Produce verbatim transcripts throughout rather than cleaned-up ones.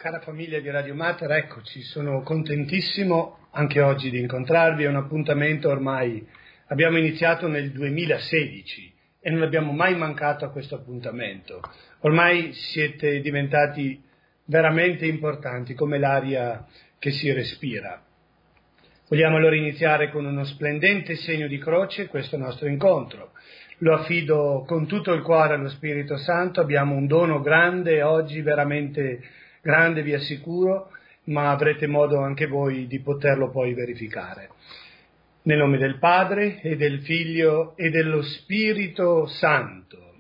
Cara famiglia di Radio Mater, eccoci, sono contentissimo anche oggi di incontrarvi, è un appuntamento ormai, abbiamo iniziato nel duemilasedici e non abbiamo mai mancato a questo appuntamento, ormai siete diventati veramente importanti come l'aria che si respira. Vogliamo allora iniziare con uno splendente segno di croce questo nostro incontro. Lo affido con tutto il cuore allo Spirito Santo, abbiamo un dono grande oggi, veramente grande vi assicuro, ma avrete modo anche voi di poterlo poi verificare. Nel nome del Padre e del Figlio e dello Spirito Santo.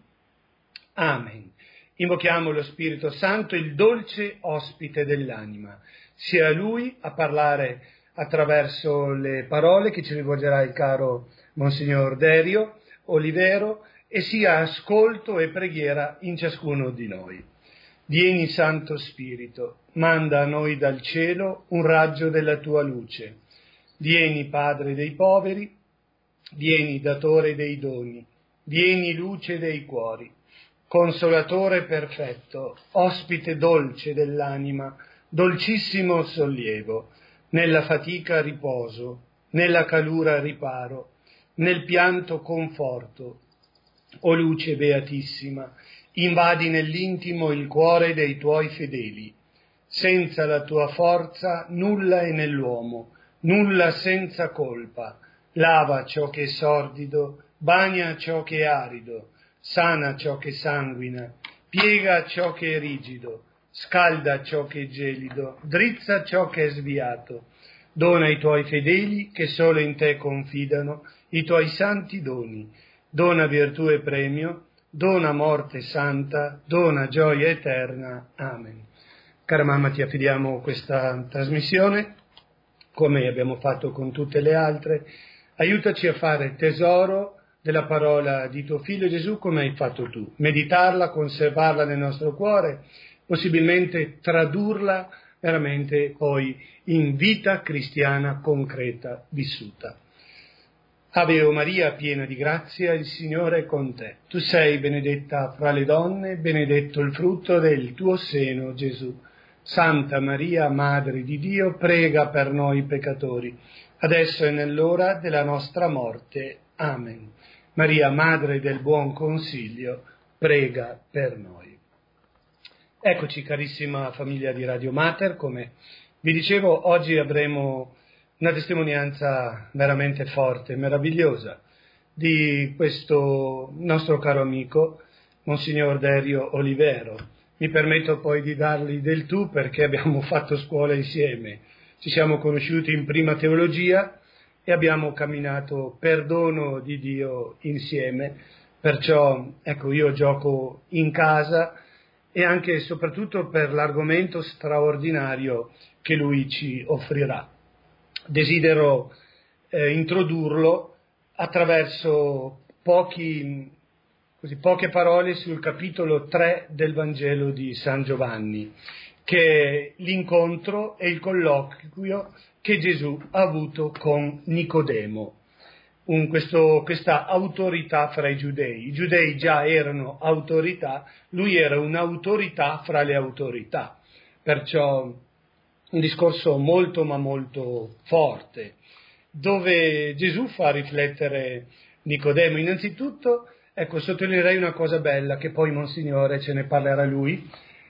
Amen. Invochiamo lo Spirito Santo, il dolce ospite dell'anima. Sia Lui a parlare attraverso le parole che ci rivolgerà il caro Monsignor Derio Olivero e sia ascolto e preghiera in ciascuno di noi. Vieni Santo Spirito, manda a noi dal cielo un raggio della tua luce. Vieni Padre dei poveri, vieni Datore dei doni, vieni luce dei cuori, Consolatore perfetto, ospite dolce dell'anima, dolcissimo sollievo, nella fatica riposo, nella calura riparo, nel pianto conforto. O luce beatissima, invadi nell'intimo il cuore dei tuoi fedeli. Senza la tua forza nulla è nell'uomo, nulla senza colpa. Lava ciò che è sordido, bagna ciò che è arido, sana ciò che sanguina, piega ciò che è rigido, scalda ciò che è gelido, drizza ciò che è sviato. Dona ai tuoi fedeli che solo in te confidano i tuoi santi doni. Dona virtù e premio, dona morte santa, dona gioia eterna. Amen. Cara mamma, ti affidiamo questa trasmissione, come abbiamo fatto con tutte le altre. Aiutaci a fare tesoro della parola di tuo Figlio Gesù come hai fatto tu. Meditarla, conservarla nel nostro cuore, possibilmente tradurla veramente poi in vita cristiana concreta vissuta. Ave o Maria, piena di grazia, il Signore è con te. Tu sei benedetta fra le donne, benedetto il frutto del tuo seno, Gesù. Santa Maria, Madre di Dio, prega per noi peccatori, adesso e nell'ora della nostra morte. Amen. Maria, Madre del Buon Consiglio, prega per noi. Eccoci, carissima famiglia di Radio Mater, come vi dicevo, oggi avremo una testimonianza veramente forte, meravigliosa, di questo nostro caro amico, Monsignor Derio Olivero. Mi permetto poi di dargli del tu perché abbiamo fatto scuola insieme, ci siamo conosciuti in prima teologia e abbiamo camminato per dono di Dio insieme, perciò ecco io gioco in casa e anche e soprattutto per l'argomento straordinario che lui ci offrirà. Desidero eh, introdurlo attraverso pochi, così, poche parole sul capitolo tre del Vangelo di San Giovanni, che è l'incontro e il colloquio che Gesù ha avuto con Nicodemo, un, questo, questa autorità fra i giudei. I giudei già erano autorità, lui era un'autorità fra le autorità, perciò un discorso molto ma molto forte, dove Gesù fa riflettere Nicodemo. Innanzitutto, ecco, sottolineerei una cosa bella, che poi Monsignore ce ne parlerà lui,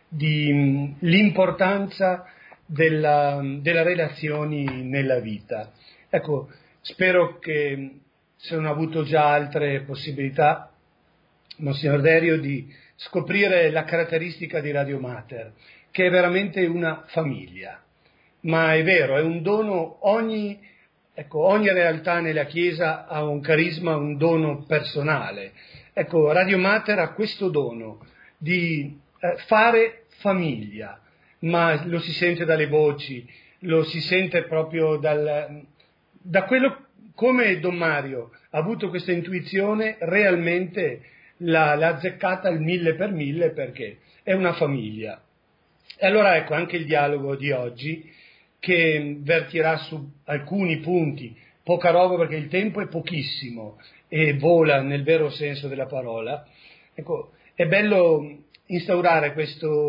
di l'importanza della, delle relazioni nella vita. Ecco, spero che, se non ho avuto già altre possibilità, Monsignor Derio, di scoprire la caratteristica di Radio Mater, che è veramente una famiglia. Ma è vero, è un dono, ogni, ecco, ogni realtà nella Chiesa ha un carisma, un dono personale. Ecco, Radio Mater ha questo dono di eh, fare famiglia, ma lo si sente dalle voci, lo si sente proprio dal, da quello, come Don Mario ha avuto questa intuizione, realmente l'ha, l'ha azzeccata al mille per mille perché è una famiglia. E allora ecco anche il dialogo di oggi, che vertirà su alcuni punti, poca roba perché il tempo è pochissimo e vola nel vero senso della parola. Ecco, è bello instaurare questo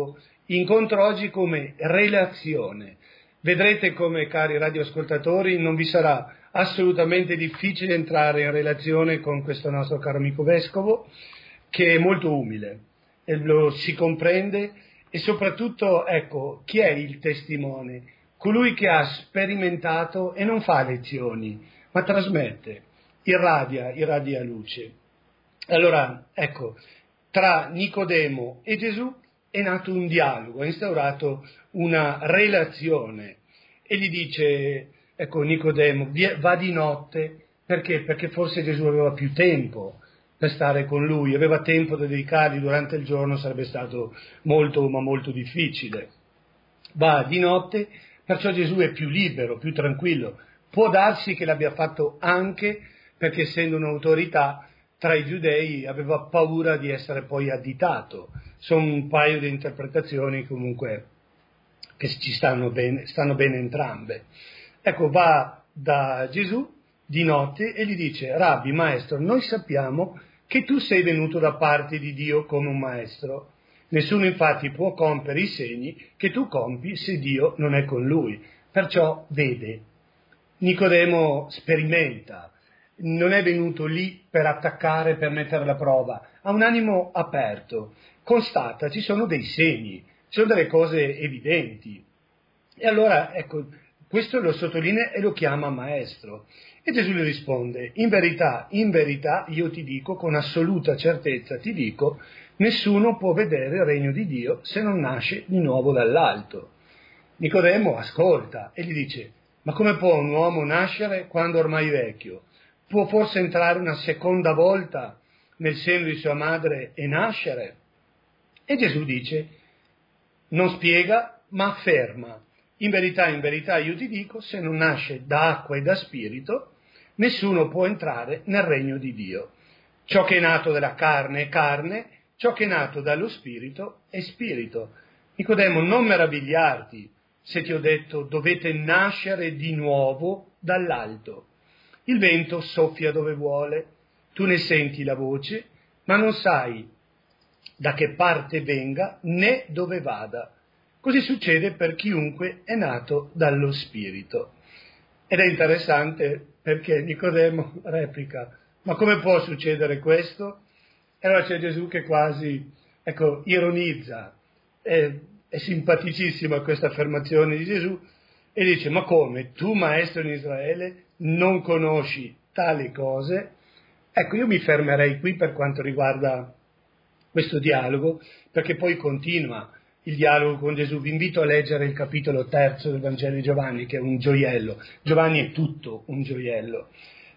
incontro oggi come relazione. Vedrete come, cari radioascoltatori, non vi sarà assolutamente difficile entrare in relazione con questo nostro caro amico vescovo, che è molto umile, e lo si comprende, e soprattutto, ecco, chi è il testimone? Colui che ha sperimentato e non fa lezioni, ma trasmette, irradia, irradia luce. Allora, ecco, tra Nicodemo e Gesù è nato un dialogo, è instaurato una relazione, e gli dice, ecco, Nicodemo, va di notte, perché? Perché forse Gesù aveva più tempo per stare con lui, aveva tempo da dedicargli, durante il giorno sarebbe stato molto, ma molto difficile. Va di notte, perciò Gesù è più libero, più tranquillo. Può darsi che l'abbia fatto anche perché, essendo un'autorità tra i giudei, aveva paura di essere poi additato. Sono un paio di interpretazioni comunque che ci stanno bene, stanno bene entrambe. Ecco, va da Gesù di notte e gli dice: Rabbi, maestro, noi sappiamo che tu sei venuto da parte di Dio come un maestro. Nessuno infatti può compiere i segni che tu compi se Dio non è con lui. Perciò vede. Nicodemo sperimenta, non è venuto lì per attaccare, per mettere alla prova, ha un animo aperto, constata, ci sono dei segni, ci sono delle cose evidenti. E allora, ecco, questo lo sottolinea e lo chiama maestro. E Gesù gli risponde: in verità, in verità, io ti dico, con assoluta certezza ti dico, nessuno può vedere il regno di Dio se non nasce di nuovo dall'alto. Nicodemo ascolta e gli dice: ma come può un uomo nascere quando ormai è vecchio? Può forse entrare una seconda volta nel seno di sua madre e nascere? E Gesù dice, non spiega, ma afferma: in verità, in verità io ti dico, se non nasce da acqua e da spirito, nessuno può entrare nel regno di Dio. Ciò che è nato dalla carne è carne, ciò che è nato dallo spirito è spirito. Nicodemo, non meravigliarti se ti ho detto dovete nascere di nuovo dall'alto. Il vento soffia dove vuole, tu ne senti la voce, ma non sai da che parte venga né dove vada. Così succede per chiunque è nato dallo Spirito. Ed è interessante perché Nicodemo replica: ma come può succedere questo? E allora c'è Gesù che quasi, ecco, ironizza, è, è simpaticissima questa affermazione di Gesù, e dice: ma come, tu maestro in Israele non conosci tali cose? Ecco, io mi fermerei qui per quanto riguarda questo dialogo, perché poi continua il dialogo con Gesù. Vi invito a leggere il capitolo terzo del Vangelo di Giovanni, che è un gioiello. Giovanni è tutto un gioiello.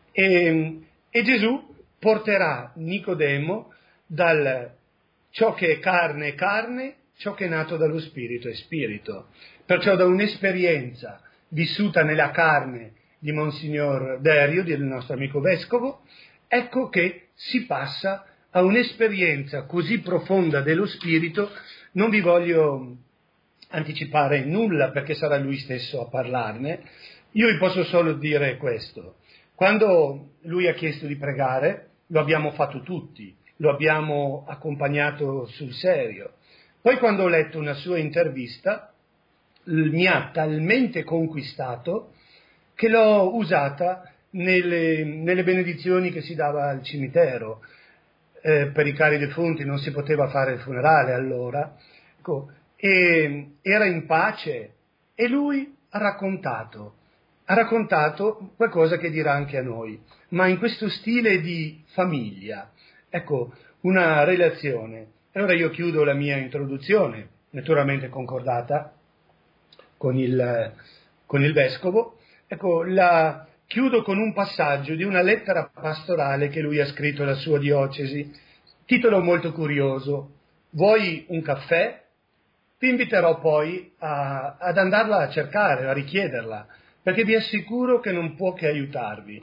E, e Gesù porterà Nicodemo dal ciò che è carne è carne, ciò che è nato dallo spirito è spirito. Perciò da un'esperienza vissuta nella carne di Monsignor Derio, del nostro amico vescovo, ecco che si passa a un'esperienza così profonda dello spirito. Non vi voglio anticipare nulla perché sarà lui stesso a parlarne, io vi posso solo dire questo: quando lui ha chiesto di pregare, lo abbiamo fatto tutti, lo abbiamo accompagnato sul serio. Poi, quando ho letto una sua intervista, mi ha talmente conquistato che l'ho usata nelle, nelle benedizioni che si dava al cimitero. Eh, per i cari defunti non si poteva fare il funerale allora, ecco, e era in pace, e lui ha raccontato, ha raccontato qualcosa che dirà anche a noi, ma in questo stile di famiglia, ecco, una relazione. Allora io chiudo la mia introduzione, naturalmente concordata con il, con il vescovo, ecco, la chiudo con un passaggio di una lettera pastorale che lui ha scritto alla sua diocesi, titolo molto curioso: vuoi un caffè? Vi inviterò poi a, ad andarla a cercare, a richiederla, perché vi assicuro che non può che aiutarvi.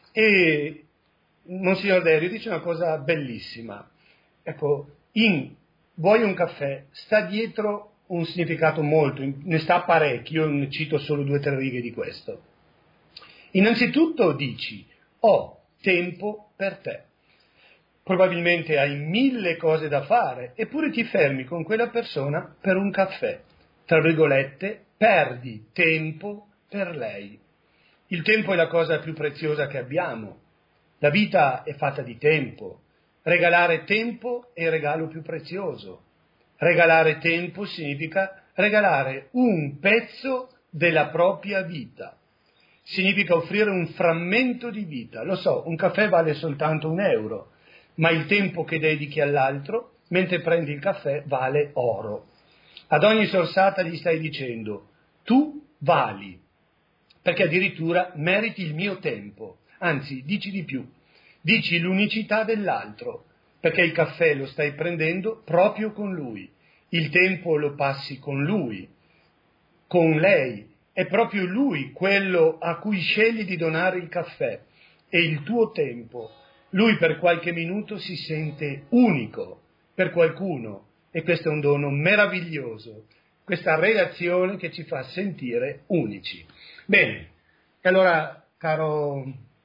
E Monsignor Derio dice una cosa bellissima, ecco, in vuoi un caffè sta dietro un significato molto, ne sta parecchio, io ne cito solo due o tre righe di questo. Innanzitutto dici: ho tempo per te. probabilmente hai mille cose da fare, eppure ti fermi con quella persona per un caffè. Tra virgolette, perdi tempo per lei. Il tempo è la cosa più preziosa che abbiamo. La vita è fatta di tempo. Regalare tempo è il regalo più prezioso. Regalare tempo significa regalare un pezzo della propria vita. Significa offrire un frammento di vita. Lo so, un caffè vale soltanto un euro, ma il tempo che dedichi all'altro, mentre prendi il caffè, vale oro. Ad ogni sorsata gli stai dicendo, tu vali, perché addirittura meriti il mio tempo. Anzi, dici di più, dici l'unicità dell'altro, perché il caffè lo stai prendendo proprio con lui, il tempo lo passi con lui, con lei, è proprio lui quello a cui scegli di donare il caffè e il tuo tempo. Lui per qualche minuto si sente unico per qualcuno e questo è un dono meraviglioso, questa relazione che ci fa sentire unici. Bene, e allora caro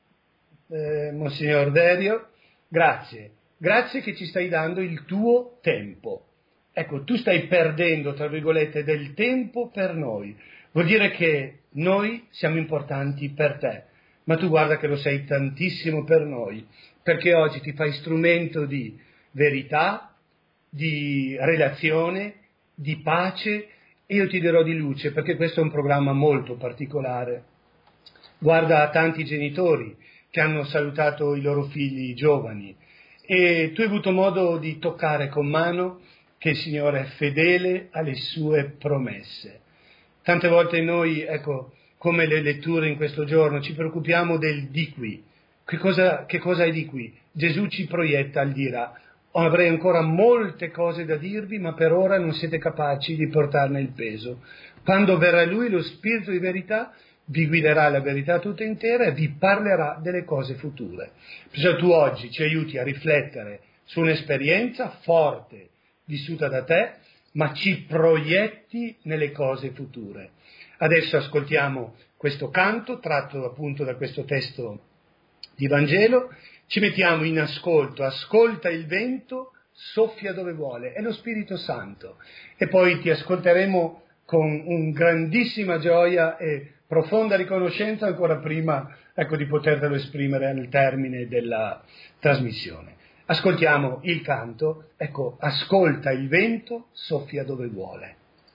eh, Monsignor Derio, grazie, grazie che ci stai dando il tuo tempo. Ecco, tu stai perdendo, tra virgolette, del tempo per noi. Vuol dire che noi siamo importanti per te, ma tu guarda che lo sei tantissimo per noi, perché oggi ti fai strumento di verità, di relazione, di pace, e io ti dirò di luce, perché questo è un programma molto particolare. Guarda tanti genitori che hanno salutato i loro figli giovani, e tu hai avuto modo di toccare con mano che il Signore è fedele alle sue promesse. Tante volte noi, ecco, come le letture in questo giorno, ci preoccupiamo del di qui. Che cosa, che cosa è di qui? Gesù ci proietta al dirà. Avrei ancora molte cose da dirvi, ma per ora non siete capaci di portarne il peso. Quando verrà Lui, lo Spirito di verità, vi guiderà la verità tutta intera e vi parlerà delle cose future. Perciò tu oggi ci aiuti a riflettere su un'esperienza forte vissuta da te, ma ci proietti nelle cose future. Adesso ascoltiamo questo canto tratto appunto da questo testo di Vangelo, ci mettiamo in ascolto, ascolta il vento, soffia dove vuole, è lo Spirito Santo, e poi ti ascolteremo con un grandissima gioia e profonda riconoscenza ancora prima, ecco, di potertelo esprimere al termine della trasmissione. Ascoltiamo il canto, ecco, ascolta il vento, soffia dove vuole.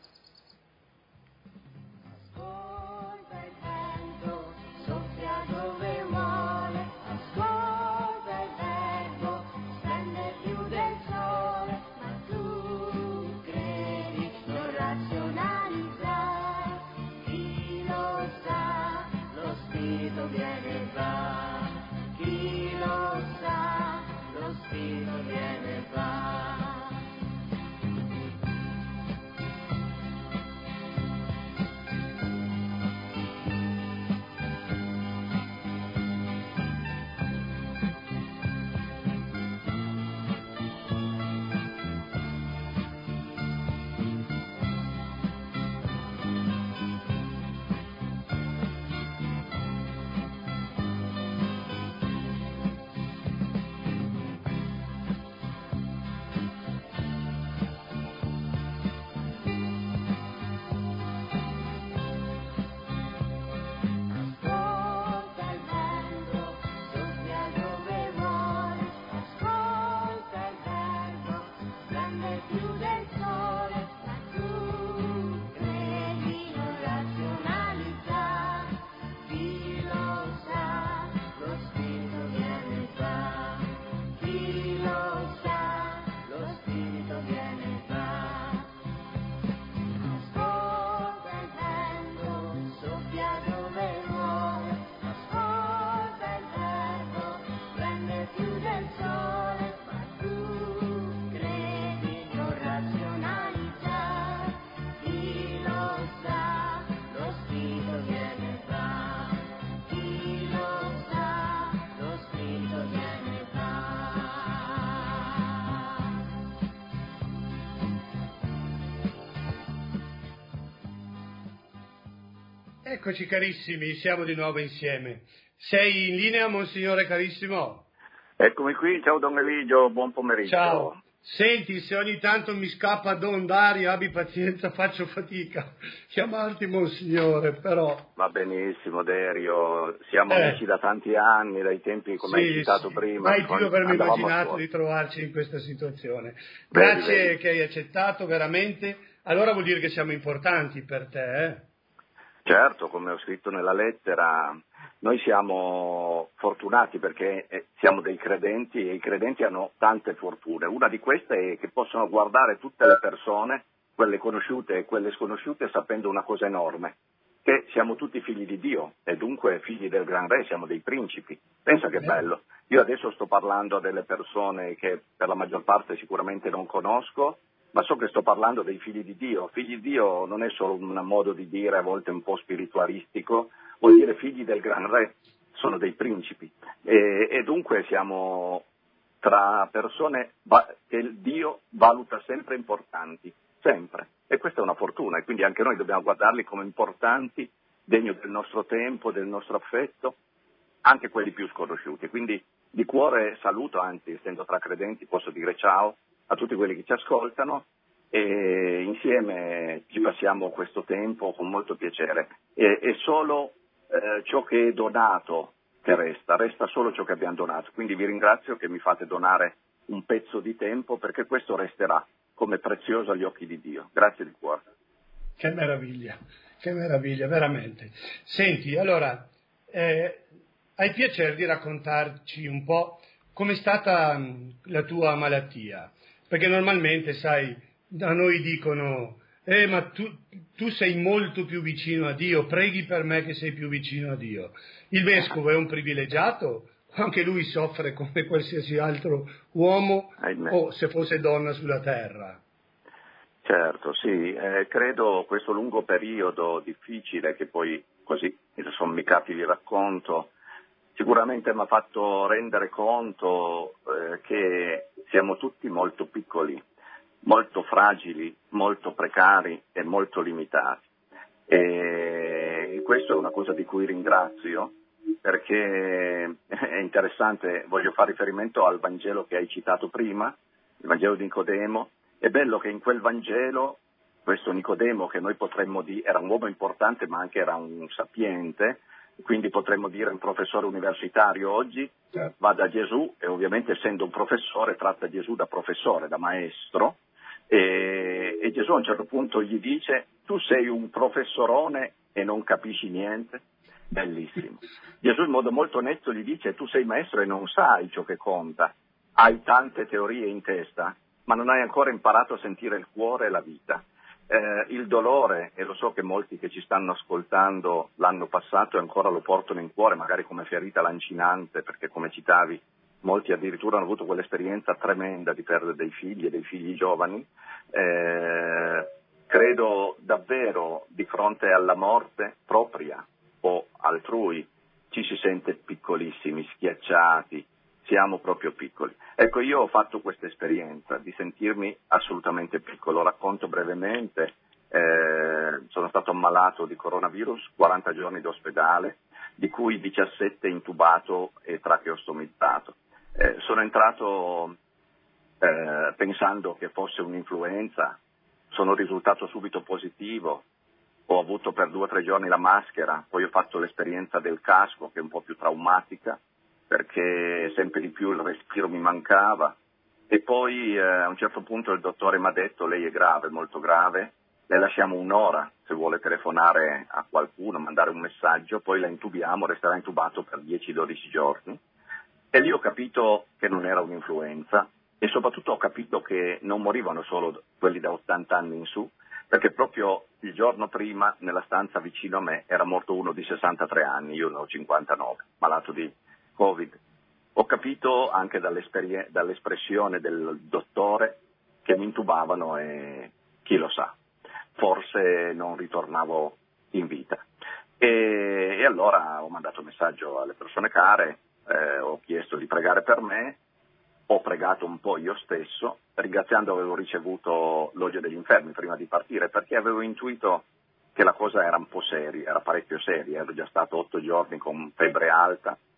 Ascolta il vento, soffia dove vuole, ascolta il vento, splende più del sole, ma tu credi, non razionalizzare, chi lo sa, lo spirito viene e va, chi lo sa, lo spirito viene e va. Ascolta il vento, soffia dove vuole, ascolta il vento, splende più del sole, ma tu credi, non razionalizzare, chi lo sa, lo spirito viene e va, chi lo sa, lo spirito viene e va. Ascolta il vento, soffia dove vuole, ascolta il vento, prende più del sole, ma tu credi, non razionalizzare, chi lo sa, lo spirito viene e va, chi lo sa, lo spirito viene e va. Eccoci carissimi, siamo di nuovo insieme. Sei in linea, Monsignore carissimo? Eccomi qui, ciao Don Eligio, buon pomeriggio. Ciao. Senti, se ogni tanto mi scappa Don Dario, abbi pazienza, faccio fatica a chiamarti Monsignore, però... Va benissimo, Derio, siamo eh, amici da tanti anni, dai tempi, come sì, hai citato sì. prima. Mai più avremmo andavamo immaginato fuori. di trovarci in questa situazione. Vedi, Grazie vedi. che hai accettato, veramente. Allora vuol dire che siamo importanti per te, eh? Certo, come ho scritto nella lettera, noi siamo fortunati perché eh, siamo dei credenti e i credenti hanno tante fortune. Una di queste è che possono guardare tutte le persone, quelle conosciute e quelle sconosciute, sapendo una cosa enorme, che siamo tutti figli di Dio e dunque figli del Gran Re, siamo dei principi. Pensa che bello. Io adesso sto parlando a delle persone che per la maggior parte sicuramente non conosco, ma so che sto parlando dei figli di Dio. Figli di Dio non è solo un modo di dire a volte un po' spiritualistico, vuol dire figli del Gran Re, sono dei principi. E, e dunque siamo tra persone che Dio valuta sempre importanti, sempre. E questa è una fortuna e quindi anche noi dobbiamo guardarli come importanti, degno del nostro tempo, del nostro affetto, anche quelli più sconosciuti. Quindi di cuore saluto, anzi essendo tra credenti posso dire ciao a tutti quelli che ci ascoltano e insieme ci passiamo questo tempo con molto piacere. E, è solo eh, ciò che è donato che resta, resta solo ciò che abbiamo donato. Quindi vi ringrazio che mi fate donare un pezzo di tempo perché questo resterà come prezioso agli occhi di Dio. Grazie di cuore. Che meraviglia, che meraviglia, veramente. Senti, allora, eh, hai piacere di raccontarci un po' com'è stata mh, la tua malattia? Perché normalmente, sai, da noi dicono, eh, ma tu, tu sei molto più vicino a Dio, preghi per me che sei più vicino a Dio. Il vescovo è un privilegiato? Anche lui soffre come qualsiasi altro uomo Ahimè. o se fosse donna sulla terra? Certo, sì, eh, credo questo lungo periodo difficile che poi così sommicati vi racconto, sicuramente mi ha fatto rendere conto eh, che siamo tutti molto piccoli, molto fragili, molto precari e molto limitati. E questo è una cosa di cui ringrazio perché è interessante, voglio fare riferimento al Vangelo che hai citato prima, il Vangelo di Nicodemo. È bello che in quel Vangelo, questo Nicodemo che noi potremmo dire era un uomo importante ma anche era un sapiente, quindi potremmo dire un professore universitario oggi, va da Gesù e ovviamente essendo un professore tratta Gesù da professore, da maestro e, e Gesù a un certo punto gli dice tu sei un professorone e non capisci niente. Bellissimo. Gesù in modo molto netto gli dice tu sei maestro e non sai ciò che conta, hai tante teorie in testa ma non hai ancora imparato a sentire il cuore e la vita. Eh, il dolore, e lo so che molti che ci stanno ascoltando l'hanno passato e ancora lo portano in cuore, magari come ferita lancinante, perché come citavi, molti addirittura hanno avuto quell'esperienza tremenda di perdere dei figli e dei figli giovani. Eh, credo davvero di fronte alla morte propria o altrui ci si sente piccolissimi, schiacciati, siamo proprio piccoli. Ecco, io ho fatto questa esperienza di sentirmi assolutamente piccolo, racconto brevemente, eh, sono stato ammalato di coronavirus, quaranta giorni d'ospedale, di cui diciassette intubato e tracheostomizzato. Eh, sono entrato eh, pensando che fosse un'influenza, sono risultato subito positivo, ho avuto per due o tre giorni la maschera, poi ho fatto l'esperienza del casco che è un po' più traumatica, perché sempre di più il respiro mi mancava e poi eh, a un certo punto il dottore mi ha detto lei è grave, molto grave, le lasciamo un'ora se vuole telefonare a qualcuno, mandare un messaggio, poi la intubiamo, resterà intubato per dieci dodici giorni e lì ho capito che non era un'influenza e soprattutto ho capito che non morivano solo quelli da ottanta anni in su, perché proprio il giorno prima nella stanza vicino a me era morto uno di sessantatré anni, io ne ho cinquantanove, malato di Covid. Ho capito anche dall'espressione del dottore che mi intubavano e chi lo sa, forse non ritornavo in vita. E, e allora ho mandato un messaggio alle persone care, eh, ho chiesto di pregare per me, ho pregato un po' io stesso, ringraziando avevo ricevuto l'olio degli infermi prima di partire perché avevo intuito che la cosa era un po' seria, era parecchio seria, ero già stato otto giorni con febbre alta.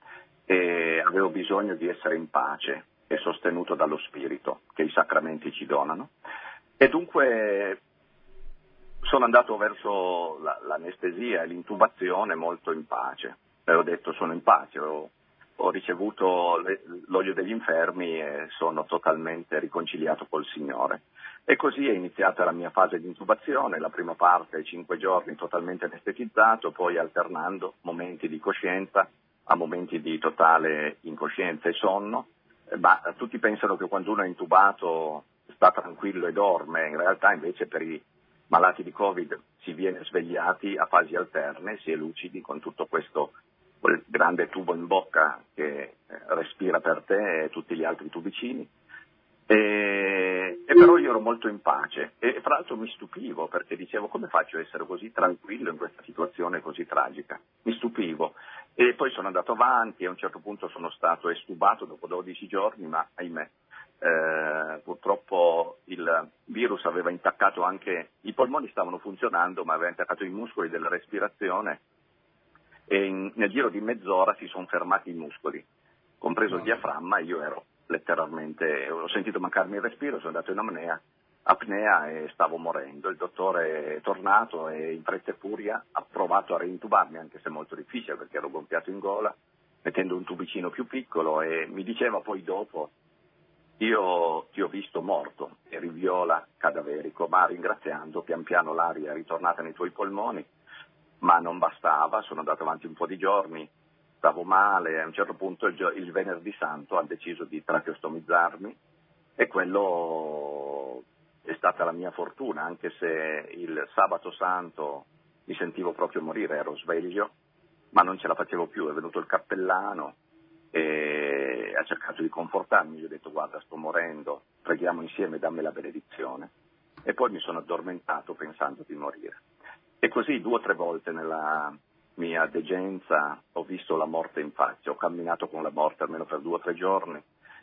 e avevo bisogno di essere in pace e sostenuto dallo spirito che i sacramenti ci donano, e dunque sono andato verso la, l'anestesia e l'intubazione molto in pace. E ho detto sono in pace, ho, ho ricevuto le, l'olio degli infermi e sono totalmente riconciliato col Signore. E così è iniziata la mia fase di intubazione, la prima parte, cinque giorni totalmente anestetizzato, poi alternando momenti di coscienza a momenti di totale incoscienza e sonno. Ma tutti pensano che quando uno è intubato sta tranquillo e dorme, in realtà invece per i malati di Covid si viene svegliati a fasi alterne, si è lucidi con tutto questo quel grande tubo in bocca che respira per te e tutti gli altri tubicini. E, e però io ero molto in pace e fra l'altro mi stupivo perché dicevo come faccio a essere così tranquillo in questa situazione così tragica, mi stupivo e poi sono andato avanti e a un certo punto sono stato estubato dopo dodici giorni, ma ahimè eh, purtroppo il virus aveva intaccato anche, i polmoni stavano funzionando ma aveva intaccato i muscoli della respirazione e in, nel giro di mezz'ora si sono fermati i muscoli, compreso il diaframma, e io ero letteralmente, ho sentito mancarmi il respiro, sono andato in apnea, apnea e stavo morendo. Il dottore è tornato e in fretta e furia ha provato a reintubarmi, anche se molto difficile perché ero gonfiato in gola, mettendo un tubicino più piccolo, e mi diceva poi dopo, io ti ho visto morto, eri viola cadaverico, ma ringraziando, pian piano l'aria è ritornata nei tuoi polmoni, ma non bastava, sono andato avanti un po' di giorni, stavo male, a un certo punto il, il venerdì santo ha deciso di tracheostomizzarmi e quello è stata la mia fortuna, anche se il sabato santo mi sentivo proprio morire, ero sveglio, ma non ce la facevo più, è venuto il cappellano e ha cercato di confortarmi, gli ho detto guarda sto morendo, preghiamo insieme, dammi la benedizione, e poi mi sono addormentato pensando di morire. E così due o tre volte nella mia degenza ho visto la morte in faccia, ho camminato con la morte almeno per due o tre giorni,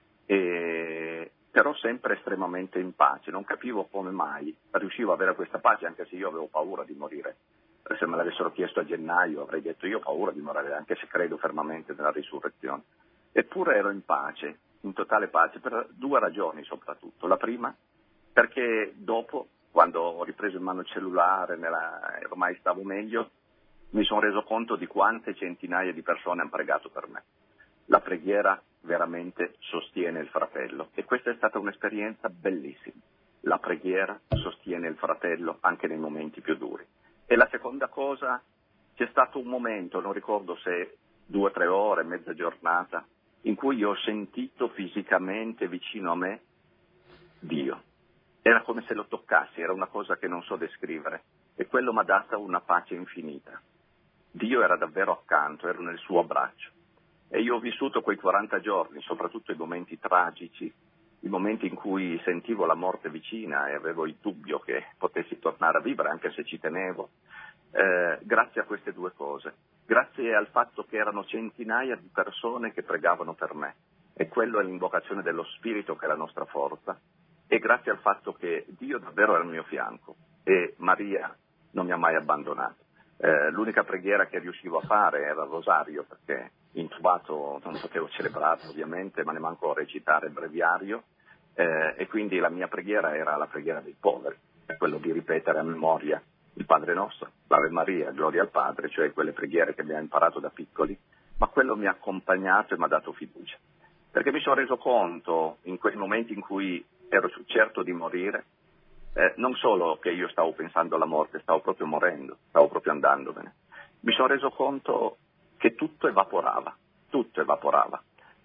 e, però sempre estremamente in pace, non capivo come mai riuscivo ad avere questa pace anche se io avevo paura di morire. Se me l'avessero chiesto a gennaio avrei detto io ho paura di morire, anche se credo fermamente nella risurrezione. Eppure ero in pace, in totale pace, per due ragioni soprattutto. La prima, perché dopo, quando ho ripreso in mano il cellulare, nella, ormai stavo meglio, mi sono reso conto di quante centinaia di persone hanno pregato per me. La preghiera veramente sostiene il fratello e questa è stata un'esperienza bellissima. La preghiera sostiene il fratello anche nei momenti più duri. E la seconda cosa, c'è stato un momento, non ricordo se due o tre ore, mezza giornata, in cui io ho sentito fisicamente vicino a me Dio. Era come se lo toccassi, era una cosa che non so descrivere e quello mi ha dato una pace infinita. Dio era davvero accanto, ero nel suo abbraccio. E io ho vissuto quei quaranta giorni, soprattutto i momenti tragici, i momenti in cui sentivo la morte vicina e avevo il dubbio che potessi tornare a vivere, anche se ci tenevo, eh, grazie a queste due cose. Grazie al fatto che erano centinaia di persone che pregavano per me. E quello è l'invocazione dello Spirito che è la nostra forza. E grazie al fatto che Dio davvero era al mio fianco e Maria non mi ha mai abbandonato. Eh, l'unica preghiera che riuscivo a fare era il rosario, perché intubato non potevo celebrare ovviamente, ma ne manco a recitare il breviario, eh, e quindi la mia preghiera era la preghiera dei poveri, quello di ripetere a memoria il Padre Nostro, l'Ave Maria, Gloria al Padre, cioè quelle preghiere che abbiamo imparato da piccoli, ma quello mi ha accompagnato e mi ha dato fiducia, perché mi sono reso conto in quei momenti in cui ero certo di morire, Eh, non solo che io stavo pensando alla morte, stavo proprio morendo, stavo proprio andandomene. Mi sono reso conto che tutto evaporava, tutto evaporava.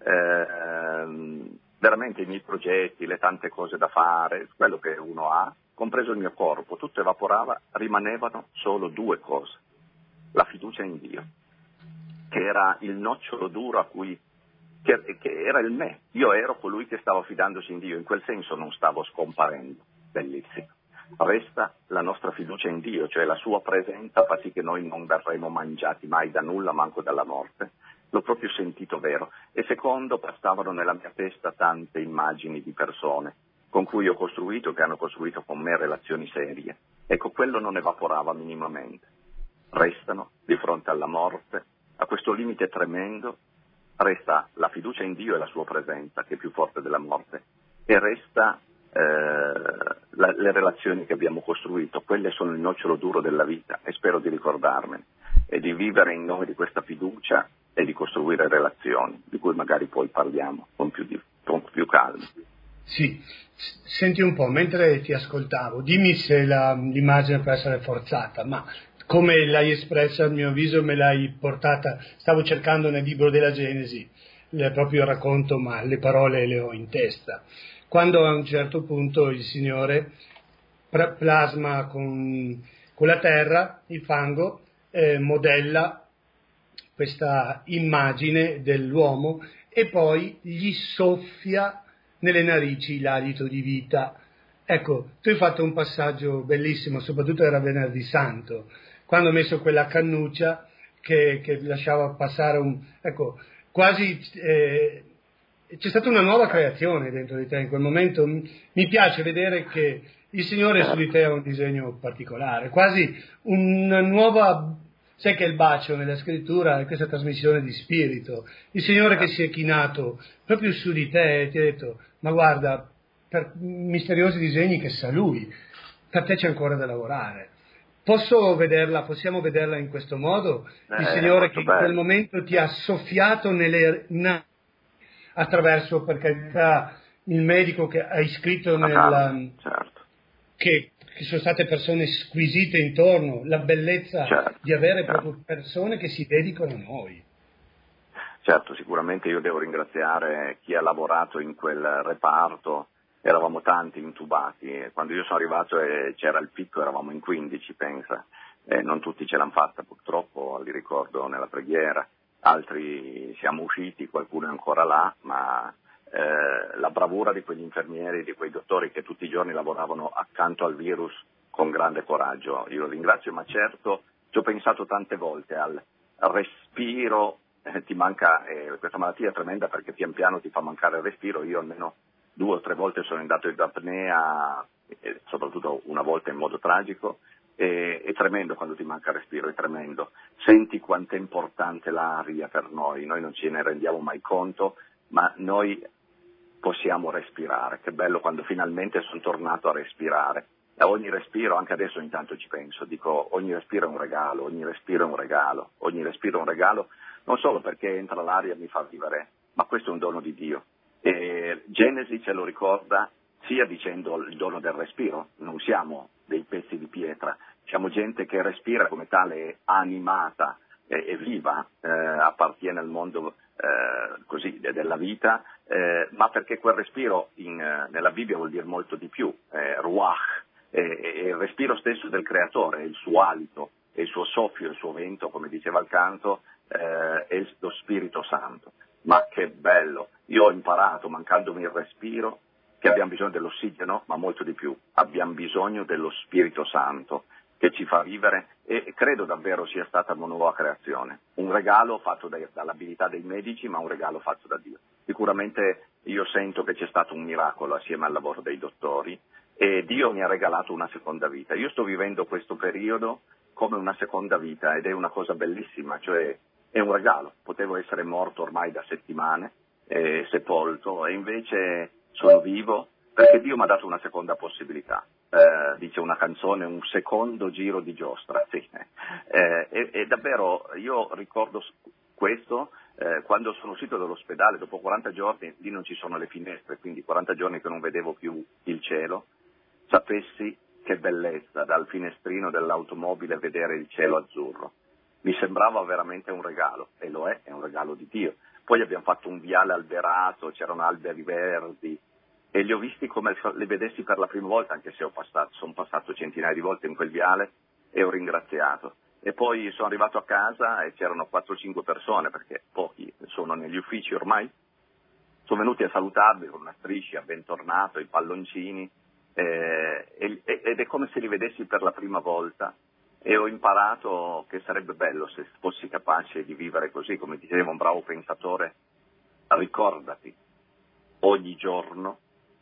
Eh, veramente i miei progetti, le tante cose da fare, quello che uno ha, compreso il mio corpo, tutto evaporava, rimanevano solo due cose. La fiducia in Dio, che era il nocciolo duro a cui, che, che era il me. Io ero colui che stava fidandosi in Dio, in quel senso non stavo scomparendo. Bellissimo. Resta la nostra fiducia in Dio, cioè la sua presenza fa sì che noi non verremo mangiati mai da nulla, manco dalla morte. L'ho proprio sentito vero. E secondo, passavano nella mia testa tante immagini di persone con cui ho costruito, che hanno costruito con me relazioni serie. Ecco, quello non evaporava minimamente. Restano di fronte alla morte, a questo limite tremendo, resta la fiducia in Dio e la sua presenza, che è più forte della morte, e resta eh, la, le relazioni che abbiamo costruito. Quelle sono il nocciolo duro della vita, e spero di ricordarmene e di vivere in nome di questa fiducia e di costruire relazioni di cui magari poi parliamo con più, di, con più calma. Sì, senti un po', mentre ti ascoltavo, dimmi se la, l'immagine può essere forzata, ma come l'hai espressa, a mio avviso me l'hai portata, stavo cercando nel libro della Genesi, il proprio racconto, ma le parole le ho in testa. Quando a un certo punto il Signore plasma con, con la terra, il fango, eh, modella questa immagine dell'uomo e poi gli soffia nelle narici l'alito di vita. Ecco, tu hai fatto un passaggio bellissimo, soprattutto era Venerdì Santo, quando ho messo quella cannuccia che, che lasciava passare un... ecco, quasi... Eh, c'è stata una nuova creazione dentro di te in quel momento. Mi piace vedere che il Signore su di te ha un disegno particolare, quasi una nuova... Sai che il bacio nella scrittura è questa trasmissione di spirito. Il Signore che si è chinato proprio su di te e ti ha detto, ma guarda, per misteriosi disegni che sa Lui, per te c'è ancora da lavorare. Posso vederla, possiamo vederla in questo modo? Il Eh, Signore che in bello. quel momento ti ha soffiato nelle na- attraverso, perché il medico che hai scritto nella... certo. che che sono state persone squisite intorno, la bellezza certo, di avere certo. proprio persone che si dedicano a noi. Certo, sicuramente io devo ringraziare chi ha lavorato in quel reparto, eravamo tanti intubati, quando io sono arrivato e c'era il picco eravamo in quindici, pensa, e non tutti ce l'hanno fatta purtroppo, li ricordo nella preghiera, altri siamo usciti, qualcuno è ancora là, ma... Eh, la bravura di quegli infermieri, di quei dottori che tutti i giorni lavoravano accanto al virus con grande coraggio, io lo ringrazio, ma certo ci ho pensato tante volte al respiro, eh, ti manca, eh, questa malattia è tremenda perché pian piano ti fa mancare il respiro, io almeno due o tre volte sono andato in apnea, eh, soprattutto una volta in modo tragico, e, è tremendo quando ti manca il respiro, è tremendo, senti quanto è importante l'aria per noi, noi non ce ne rendiamo mai conto, ma noi possiamo respirare, che bello quando finalmente sono tornato a respirare. E ogni respiro, anche adesso intanto ci penso, dico ogni respiro è un regalo, ogni respiro è un regalo, ogni respiro è un regalo, non solo perché entra l'aria e mi fa vivere, ma questo è un dono di Dio. E Genesi ce lo ricorda sia dicendo il dono del respiro, non siamo dei pezzi di pietra, siamo gente che respira come tale, è animata, è, è viva, eh, appartiene al mondo eh, così della vita, eh, ma perché quel respiro in, eh, nella Bibbia vuol dire molto di più, eh, ruach, è, è il respiro stesso del creatore, è il suo alito, è il suo soffio, il suo vento, come diceva il canto, eh, è lo Spirito Santo. Ma che bello, io ho imparato, mancandomi il respiro, che abbiamo bisogno dell'ossigeno, ma molto di più, abbiamo bisogno dello Spirito Santo che ci fa vivere, e credo davvero sia stata una nuova creazione, un regalo fatto dai, dall'abilità dei medici, ma un regalo fatto da Dio. Sicuramente io sento che c'è stato un miracolo assieme al lavoro dei dottori e Dio mi ha regalato una seconda vita. Io sto vivendo questo periodo come una seconda vita ed è una cosa bellissima, cioè è un regalo. Potevo essere morto ormai da settimane, eh, sepolto, e invece sono vivo perché Dio mi ha dato una seconda possibilità. Eh, dice una canzone, un secondo giro di giostra, sì. eh, e, e davvero io ricordo questo eh, quando sono uscito dall'ospedale dopo quaranta giorni, lì non ci sono le finestre, quindi quaranta giorni che non vedevo più il cielo, sapessi che bellezza dal finestrino dell'automobile vedere il cielo azzurro, mi sembrava veramente un regalo, e lo è, è un regalo di Dio. Poi abbiamo fatto un viale alberato, c'erano alberi verdi, e li ho visti come li vedessi per la prima volta, anche se ho passato, sono passato centinaia di volte in quel viale e ho ringraziato. E poi sono arrivato a casa e c'erano quattro o cinque persone, perché pochi sono negli uffici ormai, sono venuti a salutarmi con una striscia, bentornato, i palloncini, eh, ed è come se li vedessi per la prima volta, e ho imparato che sarebbe bello se fossi capace di vivere così, come diceva un bravo pensatore, ricordati, ogni giorno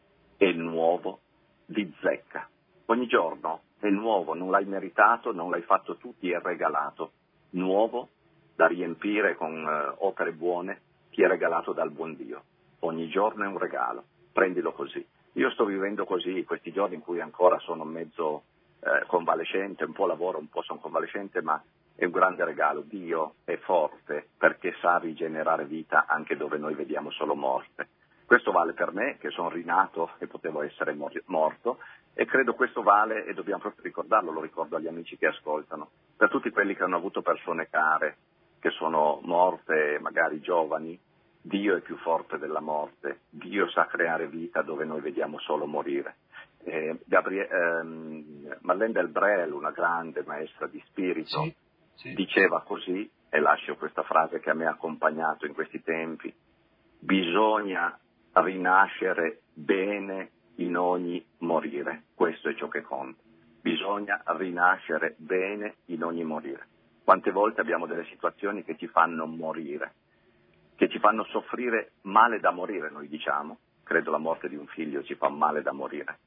è nuovo di zecca. Ogni giorno è nuovo, non l'hai meritato, non l'hai fatto tu, ti è regalato. Nuovo da riempire con uh, opere buone ti è regalato dal buon Dio. Ogni giorno è un regalo, prendilo così. Io sto vivendo così questi giorni in cui ancora sono mezzo eh, convalescente, un po' lavoro, un po' sono convalescente, ma è un grande regalo. Dio è forte perché sa rigenerare vita anche dove noi vediamo solo morte. Questo vale per me, che sono rinato e potevo essere mor- morto, e credo questo vale, e dobbiamo proprio ricordarlo, lo ricordo agli amici che ascoltano, per tutti quelli che hanno avuto persone care, che sono morte magari giovani. Dio è più forte della morte, Dio sa creare vita dove noi vediamo solo morire. Eh, Gabriele, ehm, Marlene del Brel, una grande maestra di spirito, Sì, sì. diceva così, e lascio questa frase che a me ha accompagnato in questi tempi: bisogna rinascere bene in ogni morire, questo è ciò che conta, bisogna rinascere bene in ogni morire. Quante volte abbiamo delle situazioni che ci fanno morire, che ci fanno soffrire male da morire, noi diciamo, credo la morte di un figlio ci fa male da morire,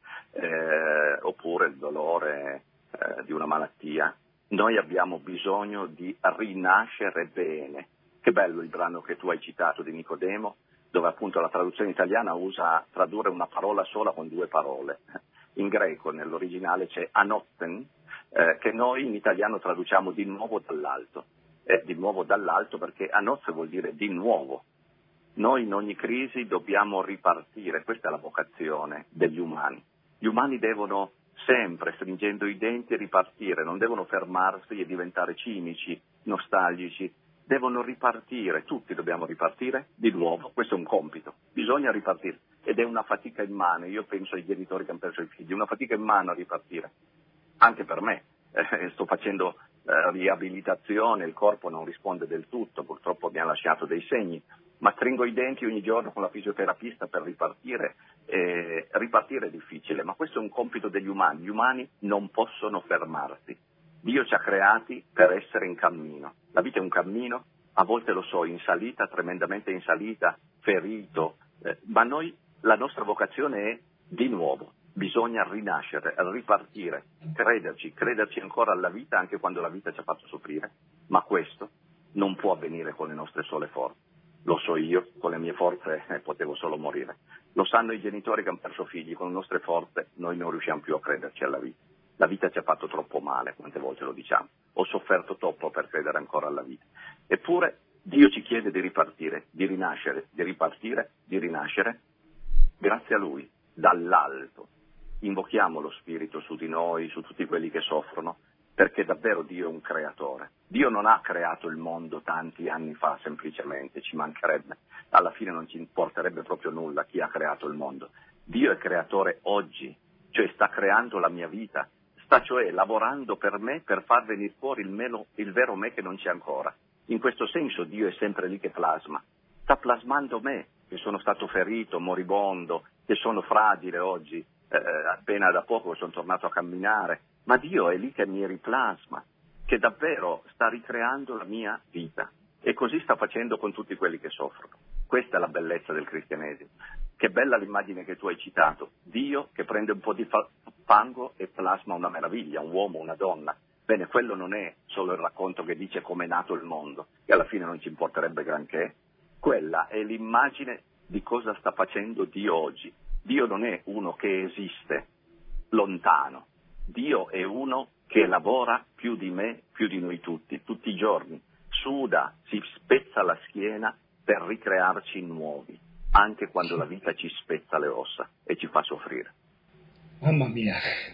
eh, oppure il dolore eh, di una malattia. Noi abbiamo bisogno di rinascere bene. Che bello il brano che tu hai citato di Nicodemo, dove appunto la traduzione italiana usa tradurre una parola sola con due parole. In greco, nell'originale, c'è anotten, eh, che noi in italiano traduciamo di nuovo dall'alto. Eh, di nuovo dall'alto perché anotte vuol dire di nuovo. Noi in ogni crisi dobbiamo ripartire, questa è la vocazione degli umani. Gli umani devono sempre, stringendo i denti, ripartire, non devono fermarsi e diventare cinici, nostalgici, devono ripartire, tutti dobbiamo ripartire di nuovo, questo è un compito, bisogna ripartire, ed è una fatica immane. Io penso ai genitori che hanno perso i figli, una fatica immane a ripartire, anche per me, eh, sto facendo eh, riabilitazione, il corpo non risponde del tutto, purtroppo mi ha lasciato dei segni, ma stringo i denti ogni giorno con la fisioterapista per ripartire. Eh, ripartire è difficile, ma questo è un compito degli umani. Gli umani non possono fermarsi. Dio ci ha creati per essere in cammino. La vita è un cammino, a volte lo so, in salita, tremendamente in salita, ferito, eh, ma noi, la nostra vocazione è di nuovo. Bisogna rinascere, ripartire, crederci, crederci ancora alla vita anche quando la vita ci ha fatto soffrire, ma questo non può avvenire con le nostre sole forze. Lo so io, con le mie forze eh, potevo solo morire. Lo sanno i genitori che hanno perso figli, con le nostre forze noi non riusciamo più a crederci alla vita. La vita ci ha fatto troppo male, quante volte lo diciamo. Ho sofferto troppo per credere ancora alla vita. Eppure Dio ci chiede di ripartire, di rinascere, di ripartire, di rinascere, grazie a Lui, dall'alto. Invochiamo lo Spirito su di noi, su tutti quelli che soffrono, perché davvero Dio è un creatore. Dio non ha creato il mondo tanti anni fa semplicemente, ci mancherebbe. Alla fine non ci importerebbe proprio nulla chi ha creato il mondo. Dio è creatore oggi, cioè sta creando la mia vita, sta cioè lavorando per me per far venire fuori il, meno, il vero me che non c'è ancora. In questo senso Dio è sempre lì che plasma, sta plasmando me, che sono stato ferito, moribondo, che sono fragile oggi, eh, appena da poco sono tornato a camminare, ma Dio è lì che mi riplasma, che davvero sta ricreando la mia vita, e così sta facendo con tutti quelli che soffrono. Questa è la bellezza del cristianesimo. Che bella l'immagine che tu hai citato, Dio che prende un po' di fango e plasma una meraviglia, un uomo, una donna. Bene, quello non è solo il racconto che dice come è nato il mondo, che alla fine non ci importerebbe granché, quella è l'immagine di cosa sta facendo Dio oggi. Dio non è uno che esiste lontano, Dio è uno che lavora più di me, più di noi tutti, tutti i giorni, suda, si spezza la schiena per ricrearci nuovi, anche quando la vita ci spezza le ossa e ci fa soffrire. Mamma mia,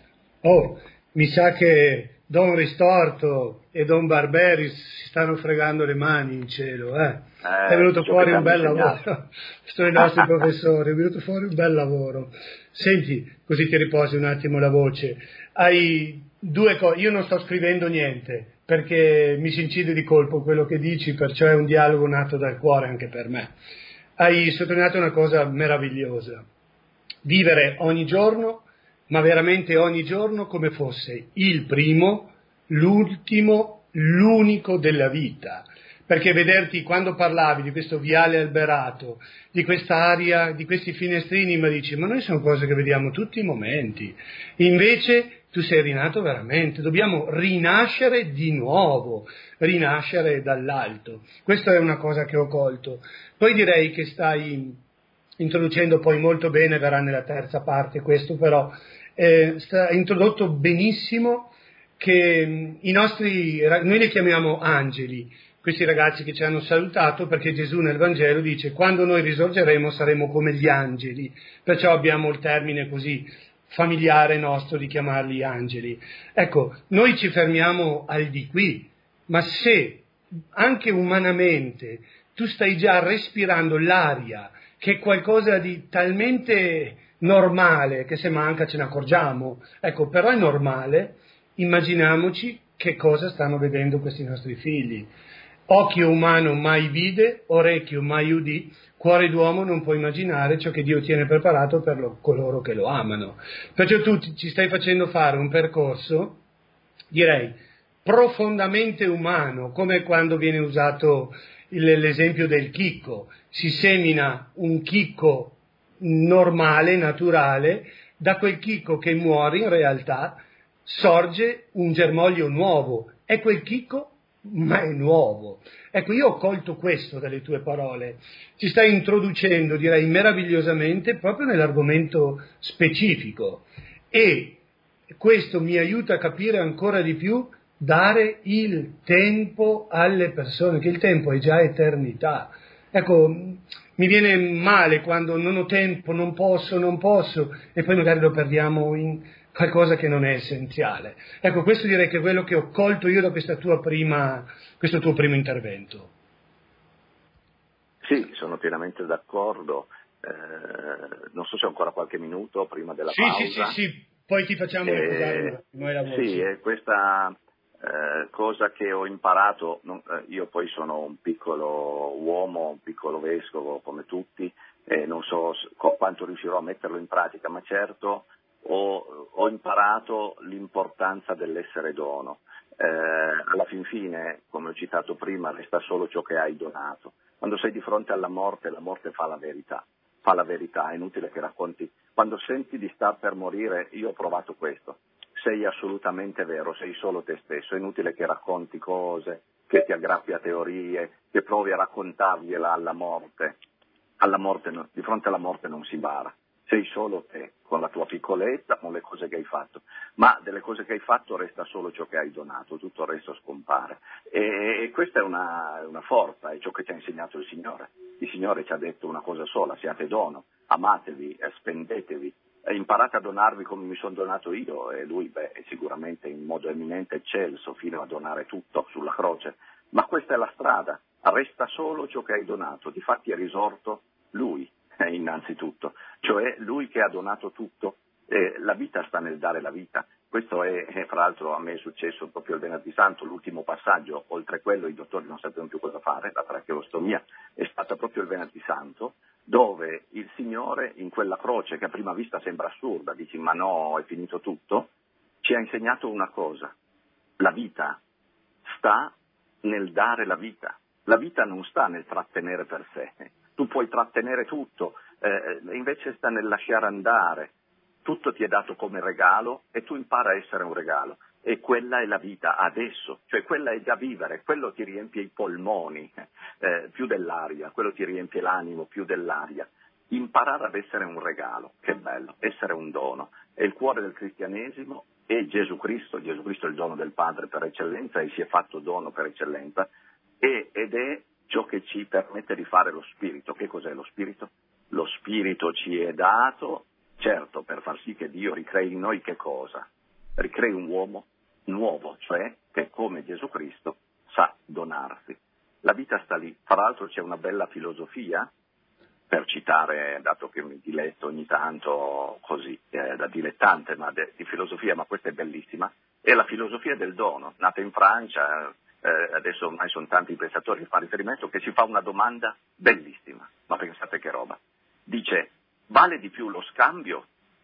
oh, mi sa che Don Ristorto e Don Barberi si stanno fregando le mani in cielo, eh? Eh, è venuto fuori un bel insegnato. lavoro, sono i nostri professori, è venuto fuori un bel lavoro. Senti, così ti riposi un attimo la voce, hai due cose, io non sto scrivendo niente, perché mi si incide di colpo quello che dici, perciò è un dialogo nato dal cuore anche per me. Hai sottolineato una cosa meravigliosa, vivere ogni giorno, ma veramente ogni giorno come fosse il primo, l'ultimo, l'unico della vita. Perché vederti, quando parlavi di questo viale alberato, di questa aria, di questi finestrini, mi dici, ma noi sono cose che vediamo tutti i momenti. Invece tu sei rinato veramente, dobbiamo rinascere di nuovo, rinascere dall'alto. Questa è una cosa che ho colto. Poi direi che stai introducendo poi molto bene, verrà nella terza parte questo, però eh, sta introdotto benissimo che i nostri, noi li chiamiamo angeli, questi ragazzi che ci hanno salutato, perché Gesù nel Vangelo dice: quando noi risorgeremo saremo come gli angeli, perciò abbiamo il termine così familiare nostro di chiamarli angeli. Ecco, noi ci fermiamo al di qui, ma se anche umanamente tu stai già respirando l'aria, che è qualcosa di talmente normale che se manca ce ne accorgiamo, ecco, però è normale, immaginiamoci che cosa stanno vedendo questi nostri figli. Occhio umano mai vide, orecchio mai udì, cuore d'uomo non può immaginare ciò che Dio tiene preparato per lo, coloro che lo amano. Perciò tu ci stai facendo fare un percorso, direi, profondamente umano, come quando viene usato il, l'esempio del chicco. Si semina un chicco normale, naturale, da quel chicco che muore in realtà sorge un germoglio nuovo, è quel chicco ma è nuovo. Ecco, io ho colto questo dalle tue parole, ci stai introducendo, direi meravigliosamente, proprio nell'argomento specifico, e questo mi aiuta a capire ancora di più dare il tempo alle persone, che il tempo è già eternità. Ecco, mi viene male quando non ho tempo, non posso, non posso, e poi magari lo perdiamo in qualcosa che non è essenziale. Ecco, questo direi che è quello che ho colto io da questa tua prima, questo tuo primo intervento. Sì, sono pienamente d'accordo. Eh, non so se ho ancora qualche minuto prima della sì, pausa. Sì, sì, sì, poi ti facciamo eh, ricordare un attimo la voce. Sì, è questa eh, cosa che ho imparato, non, eh, io poi sono un piccolo uomo, un piccolo vescovo come tutti, e non so quanto riuscirò a metterlo in pratica, ma certo Ho, ho imparato l'importanza dell'essere dono. Eh, alla fin fine, come ho citato prima, resta solo ciò che hai donato. Quando sei di fronte alla morte, la morte fa la verità, fa la verità, è inutile che racconti. Quando senti di star per morire, io ho provato questo, sei assolutamente vero, sei solo te stesso, è inutile che racconti cose, che ti aggrappi a teorie, che provi a raccontargliela alla morte. Alla morte, di fronte alla morte non si bara. Sei solo te, con la tua piccolezza, con le cose che hai fatto, ma delle cose che hai fatto resta solo ciò che hai donato, tutto il resto scompare. E, e questa è una, una forza, è ciò che ci ha insegnato il Signore. Il Signore ci ha detto una cosa sola: siate dono, amatevi, spendetevi, e imparate a donarvi come mi sono donato io. E lui, beh, è sicuramente in modo eminente eccelso fino a donare tutto sulla croce, ma questa è la strada, resta solo ciò che hai donato. Difatti è risorto lui. Eh, innanzitutto, cioè lui che ha donato tutto, eh, la vita sta nel dare la vita. Questo è, eh, fra l'altro a me è successo proprio il venerdì santo, l'ultimo passaggio, oltre quello i dottori non sapevano più cosa fare, la tracheostomia è stata proprio il venerdì santo, dove il Signore in quella croce che a prima vista sembra assurda, dici ma no, è finito tutto, ci ha insegnato una cosa: la vita sta nel dare la vita, la vita non sta nel trattenere per sé. Tu puoi trattenere tutto, eh, invece sta nel lasciare andare. Tutto ti è dato come regalo e tu impara a essere un regalo. E quella è la vita adesso, cioè quella è già vivere, quello ti riempie i polmoni eh, più dell'aria, quello ti riempie l'animo più dell'aria. Imparare ad essere un regalo, che bello, essere un dono. È il cuore del cristianesimo, è Gesù Cristo, Gesù Cristo è il dono del Padre per eccellenza e si è fatto dono per eccellenza, e, ed è ciò che ci permette di fare lo Spirito. Che cos'è lo Spirito? Lo Spirito ci è dato, certo, per far sì che Dio ricrei in noi che cosa? Ricrei un uomo nuovo, cioè che come Gesù Cristo sa donarsi. La vita sta lì. Fra l'altro c'è una bella filosofia, per citare, dato che mi diletto ogni tanto così, eh, da dilettante ma de, di filosofia, ma questa è bellissima, è la filosofia del dono, nata in Francia. Eh, adesso ormai sono tanti i pensatori che fanno riferimento, che si fa una domanda bellissima, ma pensate che roba. Dice: vale di più lo scambio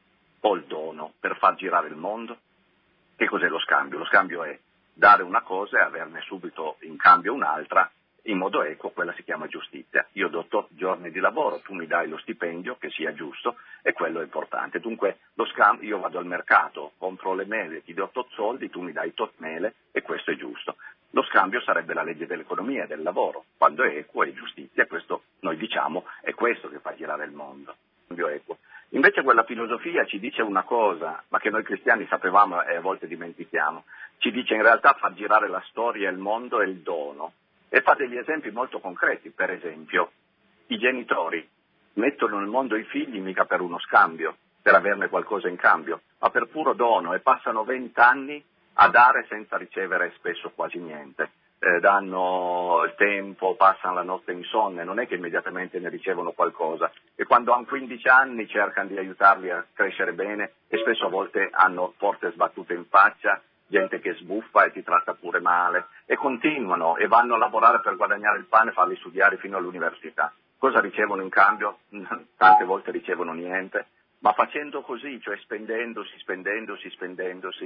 o il dono per far girare il mondo? Che cos'è lo scambio? Lo scambio è dare una cosa e averne subito in cambio un'altra, in modo equo, quella si chiama giustizia. Io do tot giorni di lavoro, tu mi dai lo stipendio che sia giusto e quello è importante. Dunque lo scambio, io vado al mercato, compro le mele, ti do tot soldi, tu mi dai tot mele e questo è giusto. Lo scambio sarebbe la legge dell'economia e del lavoro, quando è equo è giustizia, questo noi diciamo è questo che fa girare il mondo, scambio equo. Invece quella filosofia ci dice una cosa, ma che noi cristiani sapevamo e a volte dimentichiamo, ci dice in realtà far girare la storia, il mondo e il dono. E fa degli esempi molto concreti, per esempio, i genitori mettono nel mondo i figli mica per uno scambio, per averne qualcosa in cambio, ma per puro dono e passano vent'anni a dare senza ricevere spesso quasi niente. Eh, danno il tempo, passano la notte insonne, non è che immediatamente ne ricevono qualcosa e quando hanno quindici anni cercano di aiutarli a crescere bene e spesso a volte hanno porte sbattute in faccia, gente che sbuffa e ti tratta pure male e continuano e vanno a lavorare per guadagnare il pane e farli studiare fino all'università. Cosa ricevono in cambio? Tante volte ricevono niente, ma facendo così, cioè spendendosi, spendendosi, spendendosi,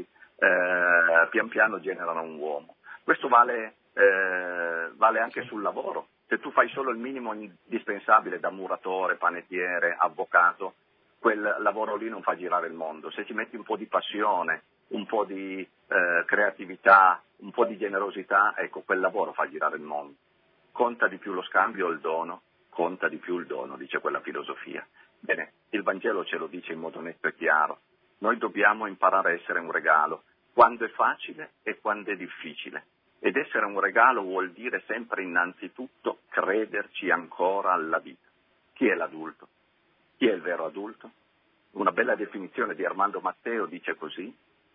eh, pian piano generano un uomo. Questo vale, eh, vale anche sul lavoro. Se tu fai solo il minimo indispensabile da muratore, panettiere, avvocato, quel lavoro lì non fa girare il mondo. Se ci metti un po' di passione, un po' di eh, creatività, un po' di generosità, ecco, quel lavoro fa girare il mondo. Conta di più lo scambio o il dono? Conta di più il dono, dice quella filosofia. Bene, il Vangelo ce lo dice in modo netto e chiaro. Noi dobbiamo imparare a essere un regalo, quando è facile e quando è difficile. Ed essere un regalo vuol dire sempre innanzitutto crederci ancora alla vita. Chi è l'adulto? Chi è il vero adulto? Una bella definizione di Armando Matteo dice così: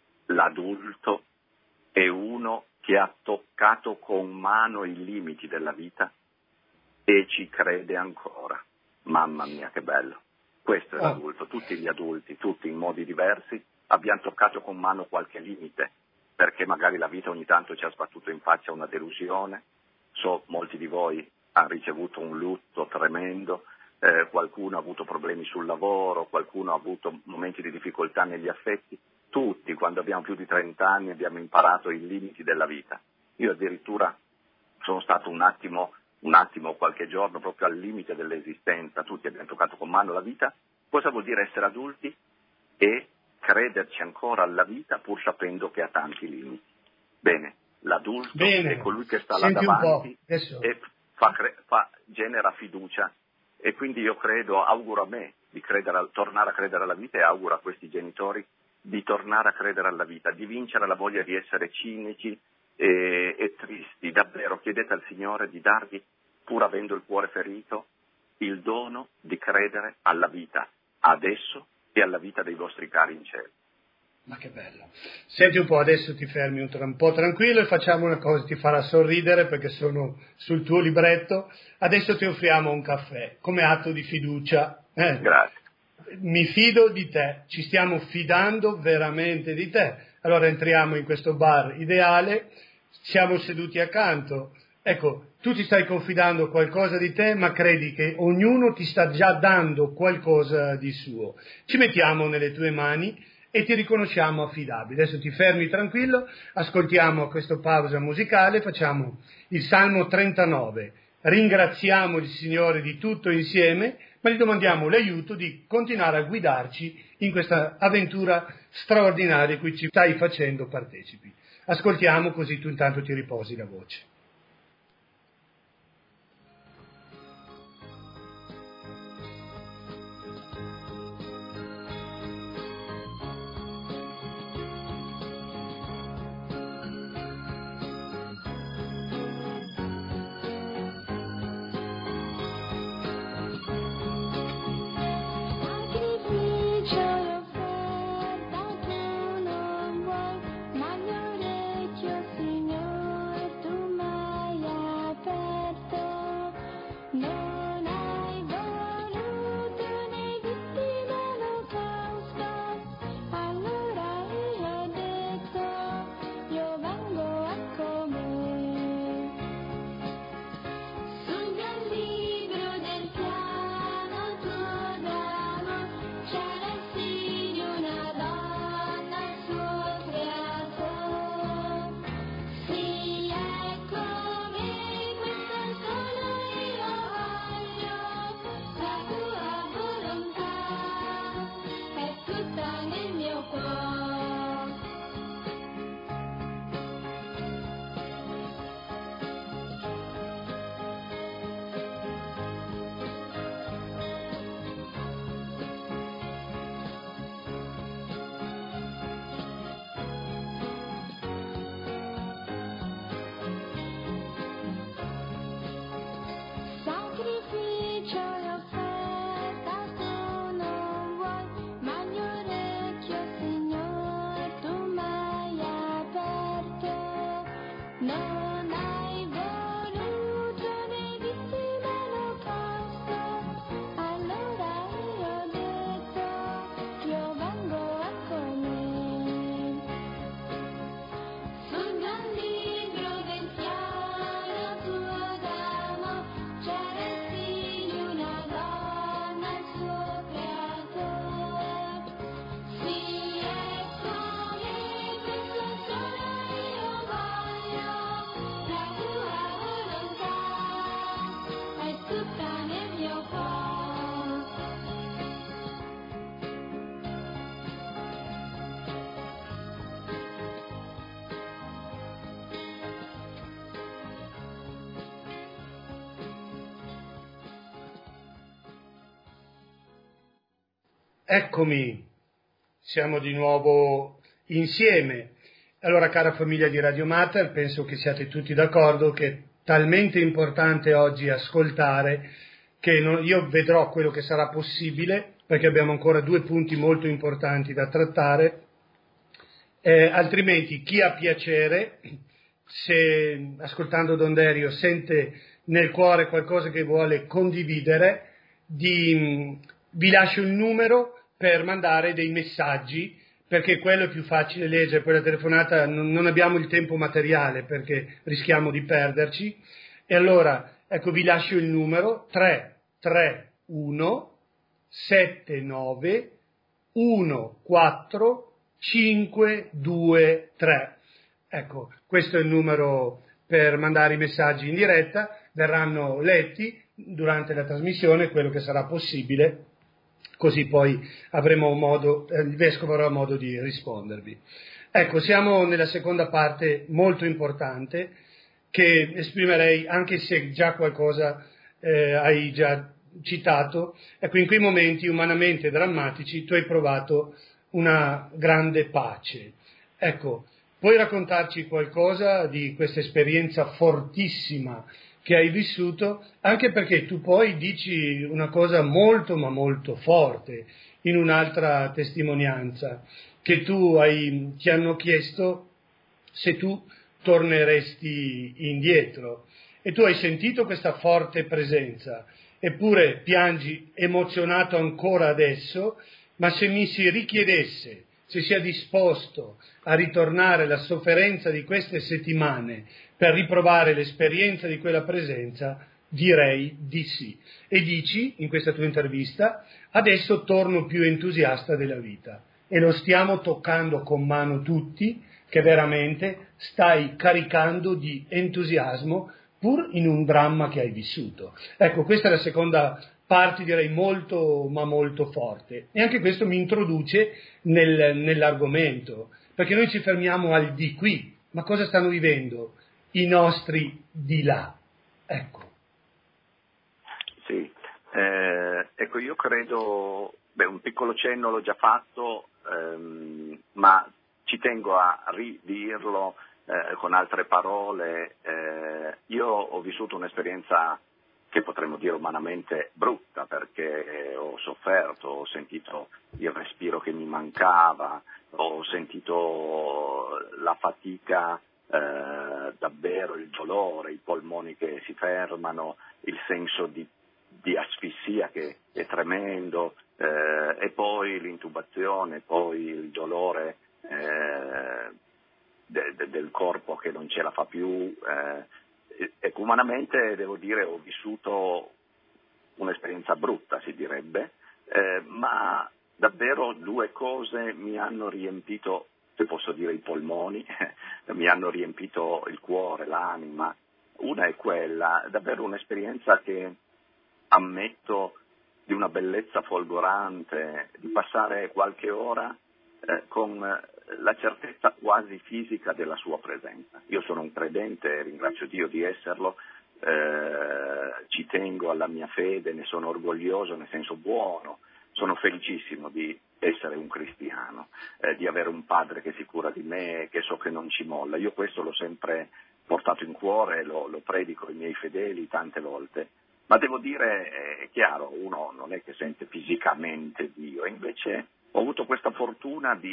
l'adulto è uno che ha toccato con mano i limiti della vita e ci crede ancora. Mamma mia, che bello. Questo è Oh. l'adulto. Tutti gli adulti, tutti in modi diversi, abbiamo toccato con mano qualche limite, perché magari la vita ogni tanto ci ha sbattuto in faccia una delusione. So, molti di voi hanno ricevuto un lutto tremendo, eh, qualcuno ha avuto problemi sul lavoro, qualcuno ha avuto momenti di difficoltà negli affetti. Tutti, quando abbiamo più di trenta anni, abbiamo imparato i limiti della vita. Io addirittura sono stato un attimo, un attimo, qualche giorno, proprio al limite dell'esistenza. Tutti abbiamo toccato con mano la vita. Cosa vuol dire essere adulti? E crederci ancora alla vita pur sapendo che ha tanti limiti. Bene, l'adulto Bene. è colui che sta Senti là un po', davanti adesso. e fa, fa, genera fiducia. E quindi io credo, auguro a me di credere, tornare a credere alla vita e auguro a questi genitori di tornare a credere alla vita, di vincere la voglia di essere cinici e, e tristi. Davvero, chiedete al Signore di darvi, pur avendo il cuore ferito, il dono di credere alla vita, adesso e alla vita dei vostri cari in cielo. Ma che bello. Senti un po', adesso ti fermi un, tra- un po' tranquillo e facciamo una cosa, ti farà sorridere perché sono sul tuo libretto. Adesso ti offriamo un caffè come atto di fiducia. Eh. Grazie. Mi fido di te, ci stiamo fidando veramente di te. Allora entriamo in questo bar ideale, siamo seduti accanto. Ecco, tu ti stai confidando qualcosa di te, ma credi che ognuno ti sta già dando qualcosa di suo. Ci mettiamo nelle tue mani e ti riconosciamo affidabile. Adesso ti fermi tranquillo, ascoltiamo questa pausa musicale, facciamo il Salmo trentanove. Ringraziamo il Signore di tutto insieme, ma gli domandiamo l'aiuto di continuare a guidarci in questa avventura straordinaria cui ci stai facendo partecipi. Ascoltiamo così tu intanto ti riposi la voce. Sacrificio l'offerta tu non vuoi, ma il mio orecchio, Signore, tu m'hai Eccomi, siamo di nuovo insieme. Allora, cara famiglia di Radio Mater, penso che siate tutti d'accordo che è talmente importante oggi ascoltare che non, io vedrò quello che sarà possibile, perché abbiamo ancora due punti molto importanti da trattare, eh, altrimenti chi ha piacere, se ascoltando Don Derio sente nel cuore qualcosa che vuole condividere, di, vi lascio il numero per mandare dei messaggi, perché quello è più facile leggere, poi la telefonata non, non abbiamo il tempo materiale perché rischiamo di perderci. E allora, ecco, vi lascio il numero tre tre uno sette nove uno quattro cinque due tre. Ecco, questo è il numero per mandare i messaggi in diretta, verranno letti durante la trasmissione, quello che sarà possibile. Così poi avremo modo, eh, il Vescovo avrà modo di rispondervi. Ecco, siamo nella seconda parte molto importante, che esprimerei, anche se già qualcosa eh, hai già citato. Ecco, in quei momenti umanamente drammatici tu hai provato una grande pace. Ecco, puoi raccontarci qualcosa di questa esperienza fortissima che hai vissuto, anche perché tu poi dici una cosa molto ma molto forte in un'altra testimonianza, che tu hai, ti hanno chiesto se tu torneresti indietro, e tu hai sentito questa forte presenza, eppure piangi emozionato ancora adesso, ma se mi si richiedesse se sia disposto a ritornare alla sofferenza di queste settimane per riprovare l'esperienza di quella presenza, direi di sì. E dici, in questa tua intervista, adesso torno più entusiasta della vita. E lo stiamo toccando con mano tutti, che veramente stai caricando di entusiasmo pur in un dramma che hai vissuto. Ecco, questa è la seconda parte, direi molto ma molto forte, e anche questo mi introduce nel, nell'argomento, perché noi ci fermiamo al di qui, ma cosa stanno vivendo i nostri di là? Ecco. Sì, eh, ecco, io credo, beh, un piccolo cenno l'ho già fatto, ehm, ma ci tengo a ridirlo eh, con altre parole. Eh, io ho vissuto un'esperienza che potremmo dire umanamente brutta, perché ho sofferto, ho sentito il respiro che mi mancava, ho sentito la fatica, eh, davvero il dolore, i polmoni che si fermano, il senso di, di asfissia che è tremendo, eh, e poi l'intubazione, poi il dolore eh, de, de, del corpo che non ce la fa più. Eh, Ecco, umanamente devo dire ho vissuto un'esperienza brutta, si direbbe, eh, ma davvero due cose mi hanno riempito, se posso dire, i polmoni, mi hanno riempito il cuore, l'anima. Una è quella, davvero un'esperienza che ammetto di una bellezza folgorante, di passare qualche ora eh, con la certezza quasi fisica della sua presenza. Io sono un credente, ringrazio Dio di esserlo, eh, ci tengo alla mia fede, ne sono orgoglioso nel senso buono, sono felicissimo di essere un cristiano, eh, di avere un padre che si cura di me, che so che non ci molla. Io questo l'ho sempre portato in cuore, lo, lo predico ai miei fedeli tante volte, ma devo dire, è chiaro, uno non è che sente fisicamente Dio, invece ho avuto questa fortuna di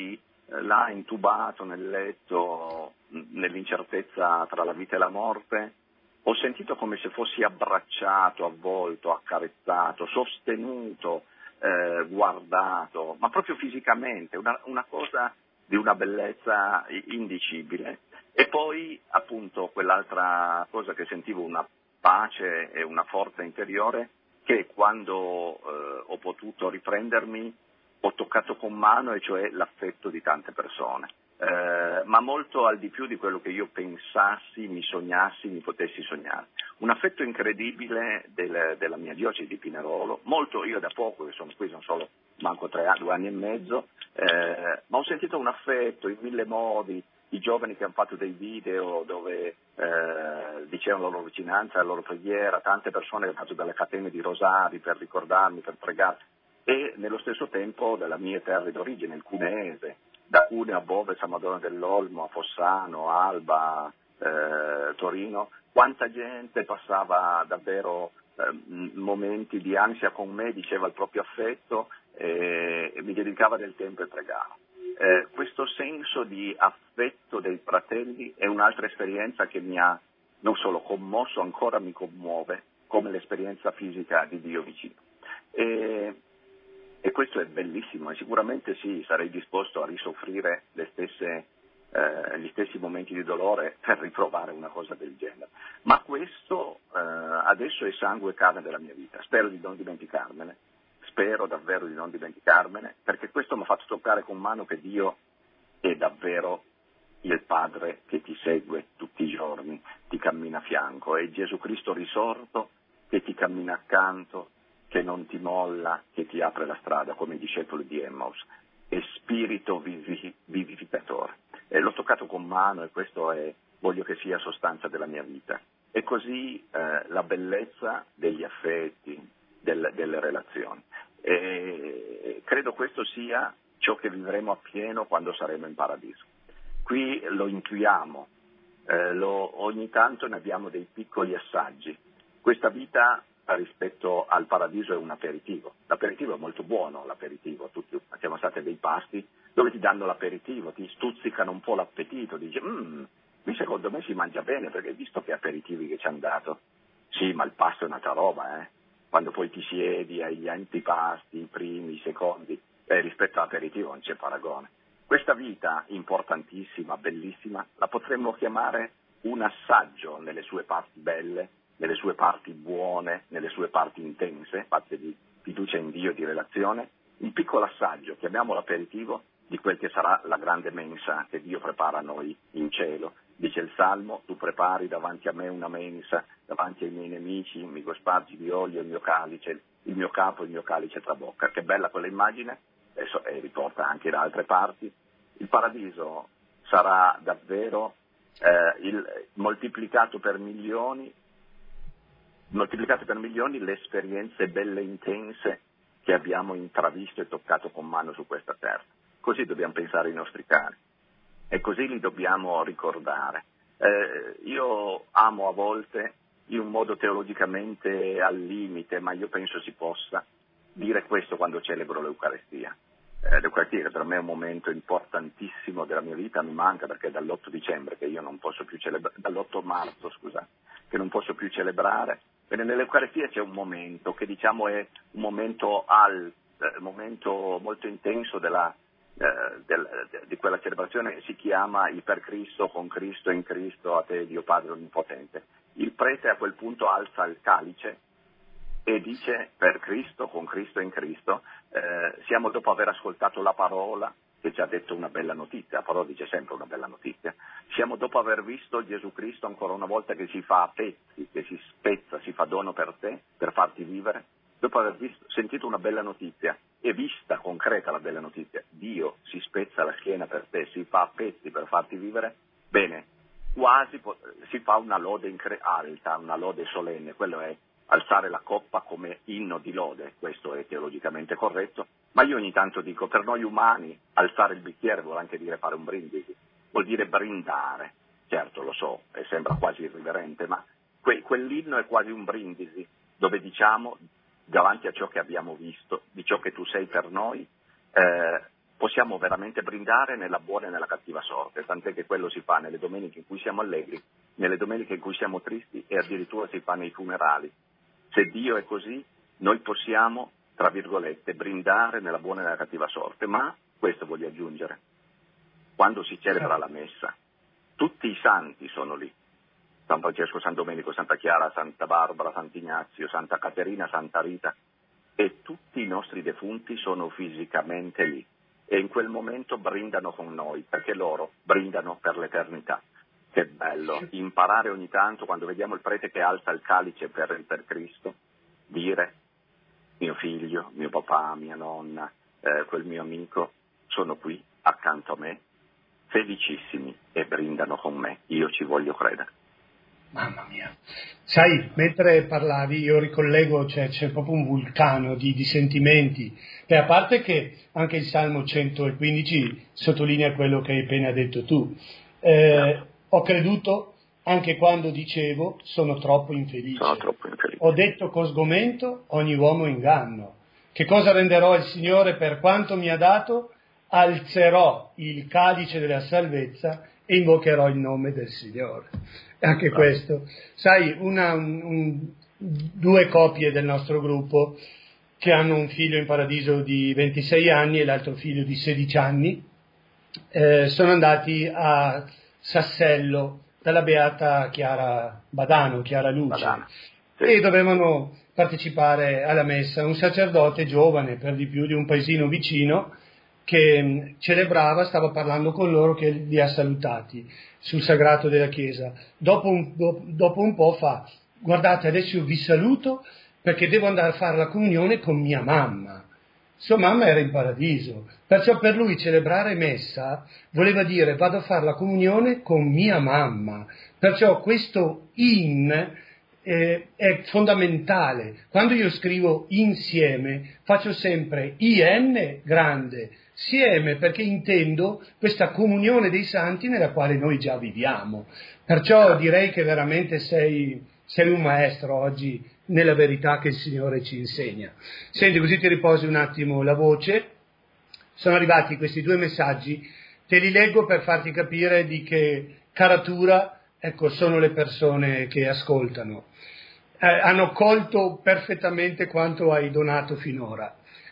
eh, là intubato nel letto, nell'incertezza tra la vita e la morte, ho sentito come se fossi abbracciato, avvolto, accarezzato, sostenuto, eh, guardato, ma proprio fisicamente, una, una cosa di una bellezza indicibile. E poi appunto quell'altra cosa che sentivo, una pace e una forza interiore, che quando eh, ho potuto riprendermi ho toccato con mano, e cioè l'affetto di tante persone, eh, ma molto al di più di quello che io pensassi, mi sognassi, mi potessi sognare. Un affetto incredibile del, della mia diocesi di Pinerolo, molto, io da poco, che sono qui, sono solo manco tre anni, due anni e mezzo, eh, ma ho sentito un affetto in mille modi, i giovani che hanno fatto dei video dove eh, dicevano la loro vicinanza, la loro preghiera, tante persone che hanno fatto delle catene di rosari per ricordarmi, per pregare, e nello stesso tempo della mia terra d'origine, il cuneese, da Cuneo a Bove, San Madonna dell'Olmo, a Fossano, Alba, eh, Torino, quanta gente passava davvero eh, momenti di ansia con me, diceva il proprio affetto eh, e mi dedicava del tempo e pregava. Eh, questo senso di affetto dei fratelli è un'altra esperienza che mi ha non solo commosso, ancora mi commuove, come l'esperienza fisica di Dio vicino. E, e questo è bellissimo, e sicuramente sì, sarei disposto a risoffrire le stesse, eh, gli stessi momenti di dolore per riprovare una cosa del genere. Ma questo eh, adesso è sangue e carne della mia vita, spero di non dimenticarmene. Spero davvero di non dimenticarmene, perché questo mi ha fatto toccare con mano che Dio è davvero il Padre che ti segue tutti i giorni, ti cammina a fianco, è Gesù Cristo risorto che ti cammina accanto, che non ti molla, che ti apre la strada come i discepoli di Emmaus, è Spirito vivi- vivificatore. E l'ho toccato con mano, e questo è, voglio che sia sostanza della mia vita. E così eh, la bellezza degli affetti, del, delle relazioni. E credo questo sia ciò che vivremo appieno quando saremo in paradiso. Qui lo intuiamo, eh, lo, ogni tanto ne abbiamo dei piccoli assaggi. Questa vita rispetto al paradiso è un aperitivo. L'aperitivo è molto buono, l'aperitivo, tutti siamo stati dei pasti dove ti danno l'aperitivo, ti stuzzicano un po' l'appetito, dici, mmm, qui secondo me si mangia bene, perché visto che aperitivi che ci hanno dato, sì, ma il pasto è un'altra roba, eh. Quando poi ti siedi agli antipasti, i primi, i secondi, eh, rispetto all'aperitivo non c'è paragone. Questa vita importantissima, bellissima, la potremmo chiamare un assaggio nelle sue parti belle, nelle sue parti buone, nelle sue parti intense, fatte di fiducia in Dio, di relazione, un piccolo assaggio, chiamiamolo aperitivo, di quel che sarà la grande mensa che Dio prepara a noi in cielo. Dice il Salmo, tu prepari davanti a me una mensa, davanti ai miei nemici, mi cospargi di olio il mio calice, il mio capo, il mio calice trabocca. Che bella quella immagine, adesso eh, riporta anche da altre parti. Il paradiso sarà davvero eh, il, moltiplicato per milioni, moltiplicato per milioni le esperienze belle e intense che abbiamo intravisto e toccato con mano su questa terra. Così dobbiamo pensare ai nostri cari. E così li dobbiamo ricordare. Eh, io amo a volte, in un modo teologicamente al limite, ma io penso si possa, dire questo quando celebro l'Eucaristia. Eh, L'Eucaristia che per me è un momento importantissimo della mia vita, mi manca perché è dall'otto dicembre che io non posso più celebrare, dall'otto marzo scusate, che non posso più celebrare. Bene, nell'Eucaristia c'è un momento che diciamo è un momento al, eh, momento molto intenso della Eh, del, de, di quella celebrazione che si chiama il per Cristo, con Cristo, in Cristo, a te Dio Padre Onnipotente. Il prete a quel punto alza il calice e dice per Cristo, con Cristo, in Cristo, eh, siamo dopo aver ascoltato la parola che ci ha detto una bella notizia, la parola dice sempre una bella notizia, siamo dopo aver visto Gesù Cristo ancora una volta che si fa a pezzi, che si spezza, si fa dono per te, per farti vivere, dopo aver visto, sentito una bella notizia e vista concreta la bella notizia, Dio si spezza la schiena per te, si fa a pezzi per farti vivere, bene, quasi po- si fa una lode incre- alta, una lode solenne, quello è alzare la coppa come inno di lode, questo è teologicamente corretto, ma io ogni tanto dico, per noi umani alzare il bicchiere vuol anche dire fare un brindisi, vuol dire brindare, certo lo so, e sembra quasi irriverente, ma que- quell'inno è quasi un brindisi, dove diciamo davanti a ciò che abbiamo visto, di ciò che tu sei per noi, eh, possiamo veramente brindare nella buona e nella cattiva sorte, tant'è che quello si fa nelle domeniche in cui siamo allegri, nelle domeniche in cui siamo tristi e addirittura si fa nei funerali. Se Dio è così, noi possiamo, tra virgolette, brindare nella buona e nella cattiva sorte, ma questo voglio aggiungere, quando si celebra la messa, tutti i santi sono lì, San Francesco, San Domenico, Santa Chiara, Santa Barbara, Sant'Ignazio, Santa Caterina, Santa Rita, e tutti i nostri defunti sono fisicamente lì e in quel momento brindano con noi, perché loro brindano per l'eternità. Che bello, imparare ogni tanto, quando vediamo il prete che alza il calice per, per Cristo, dire: mio figlio, mio papà, mia nonna, eh, quel mio amico sono qui accanto a me, felicissimi, e brindano con me, io ci voglio credere. Mamma mia. Sai, mentre parlavi io ricollego, cioè, c'è proprio un vulcano di, di sentimenti, e a parte che anche il Salmo centoquindici sottolinea quello che hai appena detto tu. Eh, ho creduto anche quando dicevo sono troppo infelice. Sono troppo infelice. Ho detto con sgomento ogni uomo inganno. Che cosa renderò al Signore per quanto mi ha dato? Alzerò il calice della salvezza e invocherò il nome del Signore. Anche questo. Sai, una, un, un, due coppie del nostro gruppo che hanno un figlio in paradiso di ventisei anni e l'altro figlio di sedici anni, eh, sono andati a Sassello dalla beata Chiara Badano, Chiara Luce, Badano, sì. E dovevano partecipare alla messa. Un sacerdote giovane, per di più, di un paesino vicino, che celebrava, stava parlando con loro, che li ha salutati sul sagrato della chiesa. Dopo un, dopo un po' fa: guardate, adesso io vi saluto perché devo andare a fare la comunione con mia mamma. Sua mamma era in paradiso, perciò per lui celebrare messa voleva dire vado a fare la comunione con mia mamma. Perciò questo in eh, è fondamentale. Quando io scrivo insieme faccio sempre in grande, sieme, perché intendo questa comunione dei santi nella quale noi già viviamo. Perciò direi che veramente sei, sei un maestro oggi nella verità che il Signore ci insegna. Senti, così ti riposi un attimo la voce. Sono arrivati questi due messaggi, te li leggo per farti capire di che caratura, ecco, sono le persone che ascoltano. Eh, hanno colto perfettamente quanto hai donato finora.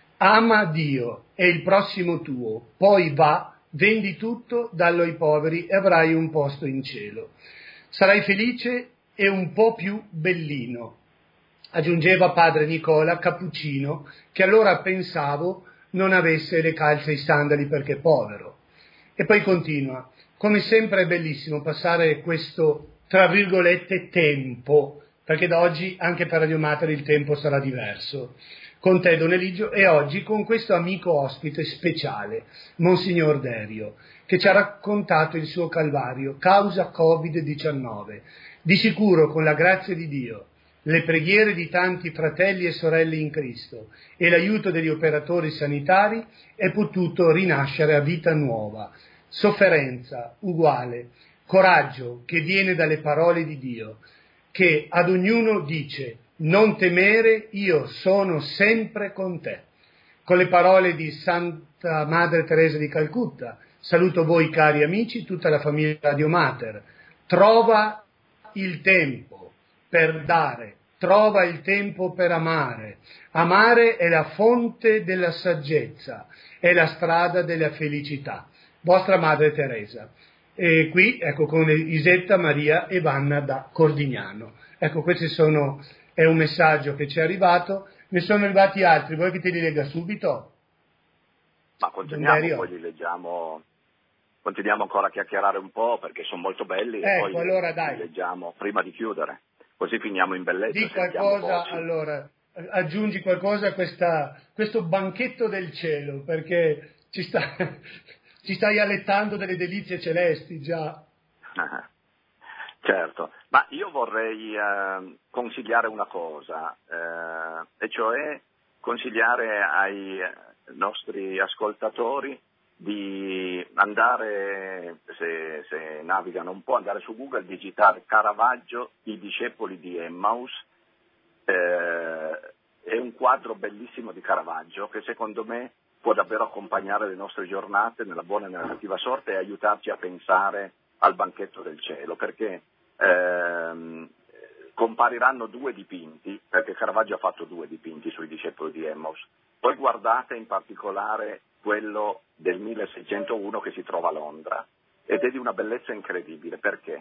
Ama Dio e il prossimo tuo, poi va, vendi tutto, dallo ai poveri e avrai un posto in cielo. Sarai felice e un po' più bellino. Aggiungeva padre Nicola Cappuccino, che allora pensavo non avesse le calze e i sandali perché è povero. E poi continua: come sempre è bellissimo passare questo, tra virgolette, tempo, perché da oggi anche per Radio Mater il tempo sarà diverso, con te Don Eligio, e oggi con questo amico ospite speciale, Monsignor Derio, che ci ha raccontato il suo calvario, causa covid diciannove, di sicuro con la grazia di Dio, le preghiere di tanti fratelli e sorelle in Cristo e l'aiuto degli operatori sanitari è potuto rinascere a vita nuova, sofferenza uguale, coraggio che viene dalle parole di Dio, che ad ognuno dice: non temere, io sono sempre con te. Con le parole di Santa Madre Teresa di Calcutta, saluto voi cari amici, tutta la famiglia Radio Mater, trova il tempo per dare, trova il tempo per amare. Amare è la fonte della saggezza, è la strada della felicità. Vostra Madre Teresa. E qui, ecco, con Isetta, Maria e Vanna da Cordignano. Ecco, questo sono, è un messaggio che ci è arrivato. Ne sono arrivati altri, vuoi che te li legga subito? Ma continuiamo, poi li leggiamo. Continuiamo ancora a chiacchierare un po' perché sono molto belli, ecco, e poi allora, li, dai. li leggiamo prima di chiudere, così finiamo in bellezza. Di qualcosa, allora, aggiungi qualcosa a questa, questo banchetto del cielo, perché ci, sta, ci stai allettando delle delizie celesti già. Certo, ma io vorrei eh, consigliare una cosa, eh, e cioè consigliare ai nostri ascoltatori di andare, se, se navigano un po', andare su Google, digitare Caravaggio, i discepoli di Emmaus. Eh, è un quadro bellissimo di Caravaggio che secondo me può davvero accompagnare le nostre giornate nella buona e nella cattiva sorte e aiutarci a pensare al banchetto del cielo, perché ehm, compariranno due dipinti, perché Caravaggio ha fatto due dipinti sui discepoli di Emmaus. Poi guardate in particolare quello del milleseicentouno che si trova a Londra, ed è di una bellezza incredibile, perché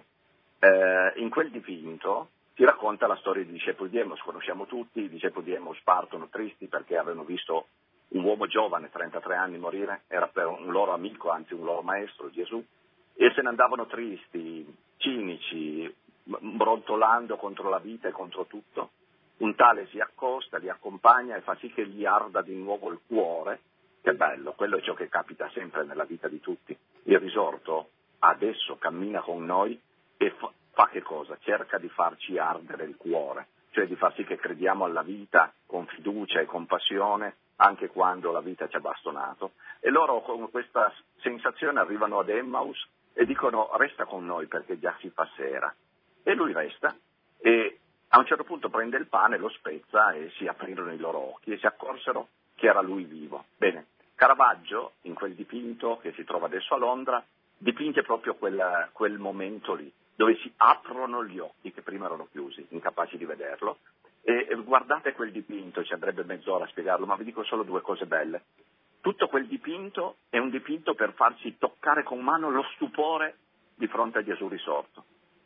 eh, in quel dipinto si racconta la storia dei discepoli di Emmaus. Conosciamo tutti, i discepoli di Emmaus partono tristi perché avevano visto un uomo giovane, trentatré anni, morire, era per un loro amico, anzi un loro maestro, Gesù, e se ne andavano tristi, cinici, brontolando contro la vita e contro tutto. Un tale si accosta, li accompagna e fa sì che gli arda di nuovo il cuore. Che bello, quello è ciò che capita sempre nella vita di tutti. Il risorto adesso cammina con noi e fa, fa che cosa? Cerca di farci ardere il cuore, cioè di far sì che crediamo alla vita con fiducia e con passione anche quando la vita ci ha bastonato. E loro con questa sensazione arrivano ad Emmaus e dicono: resta con noi perché già si fa sera. E lui resta e a un certo punto prende il pane, lo spezza e si aprirono i loro occhi e si accorsero che era lui vivo. Bene, Caravaggio in quel dipinto che si trova adesso a Londra dipinge proprio quel, quel momento lì, dove si aprono gli occhi che prima erano chiusi, incapaci di vederlo. E, e guardate quel dipinto, ci andrebbe mezz'ora a spiegarlo, ma vi dico solo due cose belle. Tutto quel dipinto è un dipinto per farci toccare con mano lo stupore di fronte a Gesù risorto.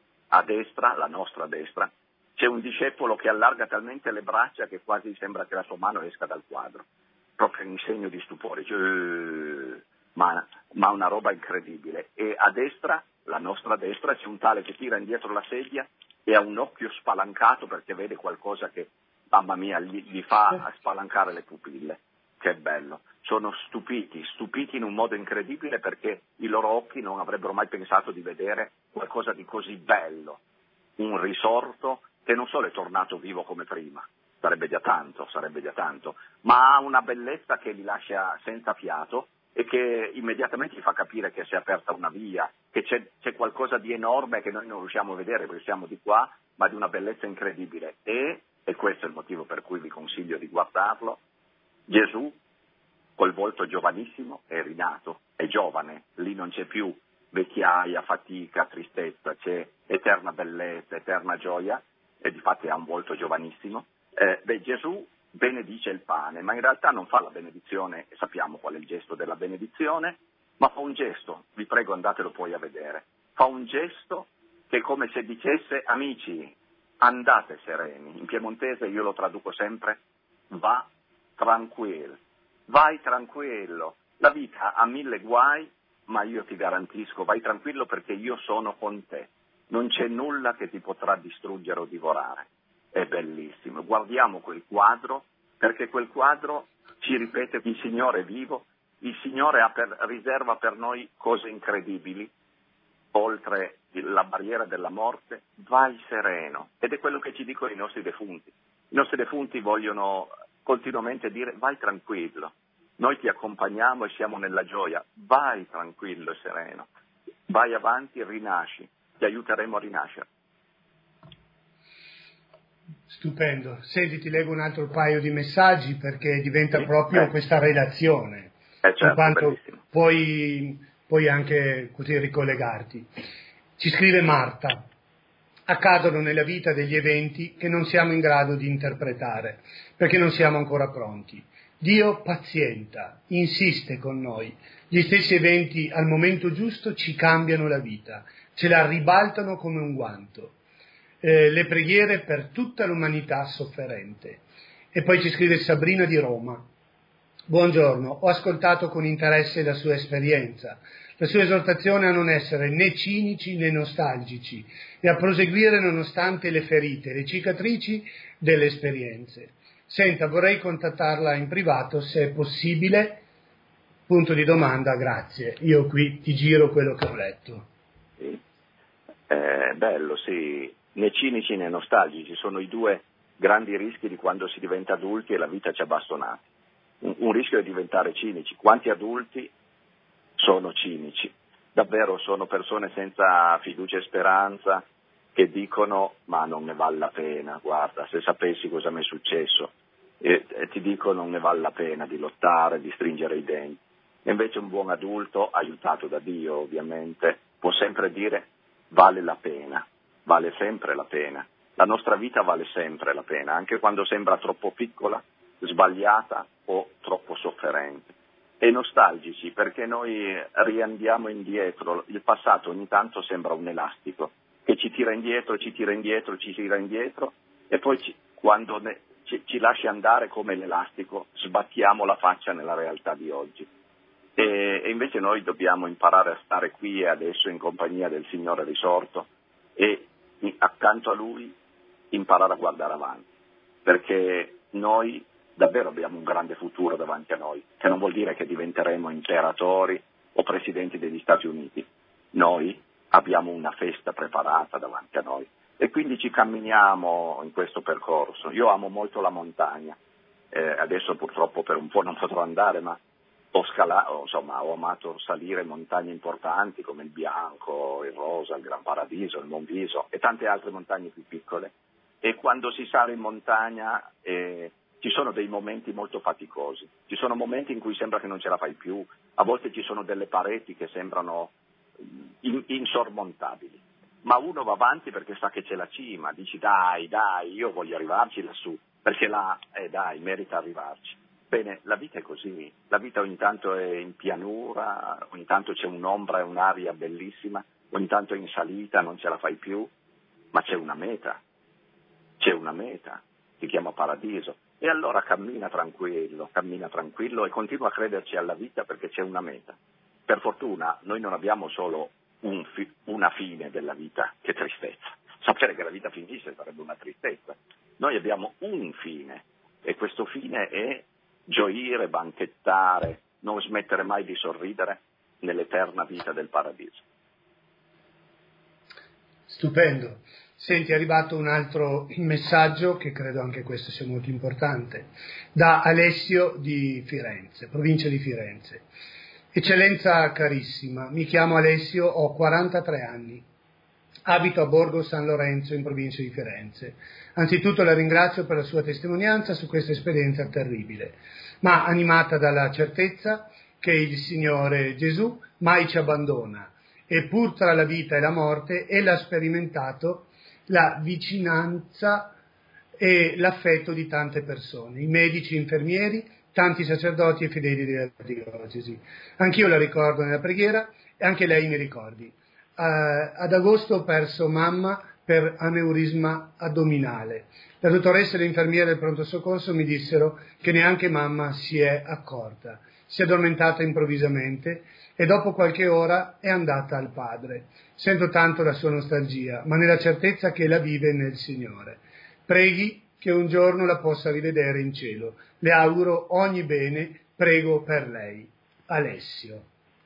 A destra, la nostra destra, c'è un discepolo che allarga talmente le braccia che quasi sembra che la sua mano esca dal quadro, proprio in segno di stupore, cioè, ma, ma una roba incredibile. E a destra, la nostra destra, c'è un tale che tira indietro la sedia e ha un occhio spalancato perché vede qualcosa che, mamma mia, gli, gli fa spalancare le pupille. Che bello. Sono stupiti, stupiti in un modo incredibile perché i loro occhi non avrebbero mai pensato di vedere qualcosa di così bello. Un risorto che non solo è tornato vivo come prima, sarebbe già tanto, sarebbe già tanto, ma ha una bellezza che li lascia senza fiato e che immediatamente gli fa capire che si è aperta una via, che c'è, c'è qualcosa di enorme che noi non riusciamo a vedere perché siamo di qua, ma di una bellezza incredibile. E, e questo è il motivo per cui vi consiglio di guardarlo, Gesù col volto giovanissimo è rinato, è giovane, lì non c'è più vecchiaia, fatica, tristezza, c'è eterna bellezza, eterna gioia, e difatti ha un volto giovanissimo. Eh, beh, Gesù benedice il pane, ma in realtà non fa la benedizione, sappiamo qual è il gesto della benedizione, ma fa un gesto, vi prego andatelo poi a vedere, fa un gesto che è come se dicesse: amici, andate sereni, in piemontese io lo traduco sempre, va tranquillo, vai tranquillo, la vita ha mille guai, ma io ti garantisco, vai tranquillo perché io sono con te, non c'è nulla che ti potrà distruggere o divorare. È bellissimo, guardiamo quel quadro, perché quel quadro ci ripete: il Signore è vivo, il Signore ha per, riserva per noi cose incredibili, oltre la barriera della morte, vai sereno. Ed è quello che ci dicono i nostri defunti. I nostri defunti vogliono continuamente dire: vai tranquillo, noi ti accompagniamo e siamo nella gioia, vai tranquillo e sereno, vai avanti e rinasci, ti aiuteremo a rinascere. Stupendo. Senti, ti leggo un altro paio di messaggi perché diventa Sì? proprio eh. questa relazione, Eh certo, in quanto bellissimo. puoi, puoi anche così ricollegarti. Ci scrive Marta: accadono nella vita degli eventi che non siamo in grado di interpretare perché non siamo ancora pronti. Dio pazienta, insiste con noi. Gli stessi eventi al momento giusto ci cambiano la vita, ce la ribaltano come un guanto. Eh, le preghiere per tutta l'umanità sofferente. E poi ci scrive Sabrina di Roma: buongiorno, ho ascoltato con interesse la sua esperienza, la sua esortazione a non essere né cinici né nostalgici e a proseguire nonostante le ferite, le cicatrici delle esperienze. Senta, vorrei contattarla in privato se è possibile, punto di domanda, grazie. Io qui ti giro quello che ho letto. Sì. Eh, bello, sì. Né cinici né nostalgici sono i due grandi rischi di quando si diventa adulti e la vita ci ha bastonati. Un, un rischio è diventare cinici. Quanti adulti sono cinici? Davvero sono persone senza fiducia e speranza che dicono: ma non ne vale la pena, guarda, se sapessi cosa mi è successo. e, e ti dicono non ne vale la pena di lottare, di stringere i denti. E invece un buon adulto, aiutato da Dio ovviamente, può sempre dire vale la pena, vale sempre la pena. La nostra vita vale sempre la pena, anche quando sembra troppo piccola, sbagliata o troppo sofferente. E nostalgici perché noi riandiamo indietro, il passato ogni tanto sembra un elastico che ci tira indietro, ci tira indietro, ci tira indietro e poi ci, quando ne, ci, ci lascia andare come l'elastico sbattiamo la faccia nella realtà di oggi. E, e invece noi dobbiamo imparare a stare qui e adesso in compagnia del Signore risorto e accanto a Lui imparare a guardare avanti, perché noi davvero abbiamo un grande futuro davanti a noi, che non vuol dire che diventeremo imperatori o presidenti degli Stati Uniti. Noi abbiamo una festa preparata davanti a noi e quindi ci camminiamo in questo percorso. Io amo molto la montagna, eh, adesso purtroppo per un po' non potrò andare, ma ho scalato, insomma, ho amato salire montagne importanti come il Bianco, il Rosa, il Gran Paradiso, il Monviso e tante altre montagne più piccole. E quando si sale in montagna eh, ci sono dei momenti molto faticosi, ci sono momenti in cui sembra che non ce la fai più, a volte ci sono delle pareti che sembrano in, insormontabili, ma uno va avanti perché sa che c'è la cima, dici dai, dai, io voglio arrivarci lassù, perché là, eh, dai, merita arrivarci. Bene, la vita è così, la vita ogni tanto è in pianura, ogni tanto c'è un'ombra e un'aria bellissima, ogni tanto è in salita, non ce la fai più, ma c'è una meta. C'è una meta, si chiama paradiso, e allora cammina tranquillo, cammina tranquillo e continua a crederci alla vita perché c'è una meta. Per fortuna noi non abbiamo solo un fi- una fine della vita, che tristezza. Sapere che la vita finisce sarebbe una tristezza. Noi abbiamo un fine e questo fine è gioire, banchettare, non smettere mai di sorridere nell'eterna vita del paradiso. Stupendo. Senti, è arrivato un altro messaggio, che credo anche questo sia molto importante, da Alessio di Firenze, provincia di Firenze. Eccellenza carissima, mi chiamo Alessio, ho quarantatré anni, abito a Borgo San Lorenzo in provincia di Firenze. Anzitutto la ringrazio per la sua testimonianza su questa esperienza terribile, ma animata dalla certezza che il Signore Gesù mai ci abbandona e pur tra la vita e la morte ella ha sperimentato la vicinanza e l'affetto di tante persone, i medici, infermieri, tanti sacerdoti e fedeli della diocesi. Anch'io la ricordo nella preghiera e anche lei mi ricordi. Uh, ad agosto ho perso mamma per aneurisma addominale. La dottoressa e l'infermiera del pronto soccorso mi dissero che neanche mamma si è accorta. Si è addormentata improvvisamente e dopo qualche ora è andata al Padre. Sento tanto la sua nostalgia, ma nella certezza che la vive nel Signore. Preghi che un giorno la possa rivedere in cielo. Le auguro ogni bene, prego per lei. Alessio.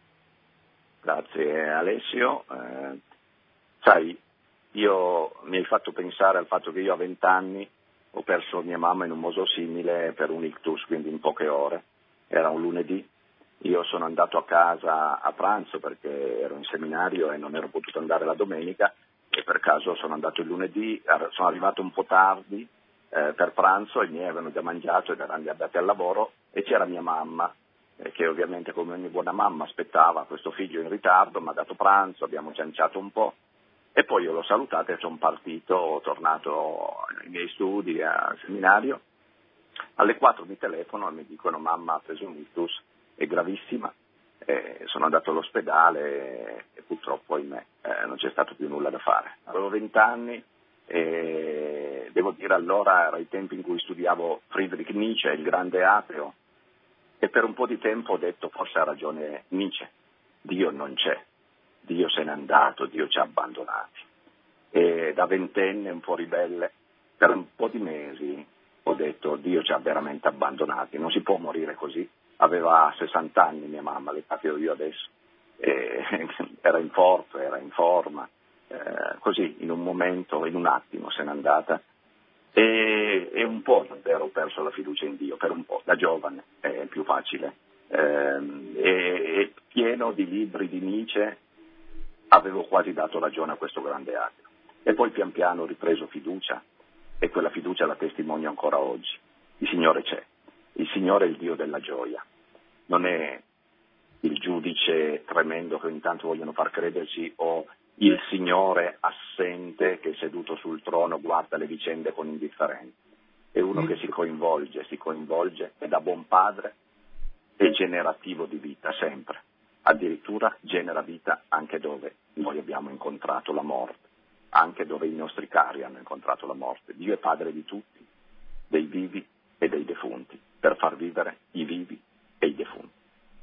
Grazie Alessio. Eh, sai, io mi hai fatto pensare al fatto che io a vent'anni ho perso mia mamma in un moso simile per un ictus, quindi in poche ore. Era un lunedì, io sono andato a casa a pranzo perché ero in seminario e non ero potuto andare la domenica e per caso sono andato il lunedì, sono arrivato un po' tardi eh, per pranzo, i miei avevano già mangiato ed erano andati al lavoro e c'era mia mamma eh, che ovviamente come ogni buona mamma aspettava questo figlio in ritardo, mi ha dato pranzo, abbiamo cianciato un po' e poi io l'ho salutata e sono partito, tornato ai miei studi al seminario. Alle quattro mi telefono e mi dicono mamma ha preso un ictus, è gravissima, eh, sono andato all'ospedale e purtroppo ahimè, eh, non c'è stato più nulla da fare. Avevo vent'anni e devo dire allora era i tempi in cui studiavo Friedrich Nietzsche, il grande ateo, e per un po' di tempo ho detto forse ha ragione Nietzsche, Dio non c'è, Dio se n'è andato, Dio ci ha abbandonati. E da ventenne un po' ribelle, per un po' di mesi ho detto Dio ci ha veramente abbandonati, non si può morire così. Aveva sessanta anni mia mamma, l'età che ho io adesso, e era in forza, era in forma, eh, così in un momento, in un attimo se n'è andata e, e un po' davvero ho perso la fiducia in Dio, per un po', da giovane è più facile, eh, e, e pieno di libri di Nietzsche avevo quasi dato ragione a questo grande ateo e poi pian piano ho ripreso fiducia e quella fiducia la testimonio ancora oggi. Il Signore c'è, il Signore è il Dio della gioia, non è il giudice tremendo che ogni tanto vogliono far crederci o il Signore assente che seduto sul trono guarda le vicende con indifferenza. È uno che si coinvolge, si coinvolge, è da buon padre e generativo di vita sempre. Addirittura genera vita anche dove noi abbiamo incontrato la morte, anche dove i nostri cari hanno incontrato la morte. Dio è padre di tutti, dei vivi e dei defunti, per far vivere i vivi e i defunti.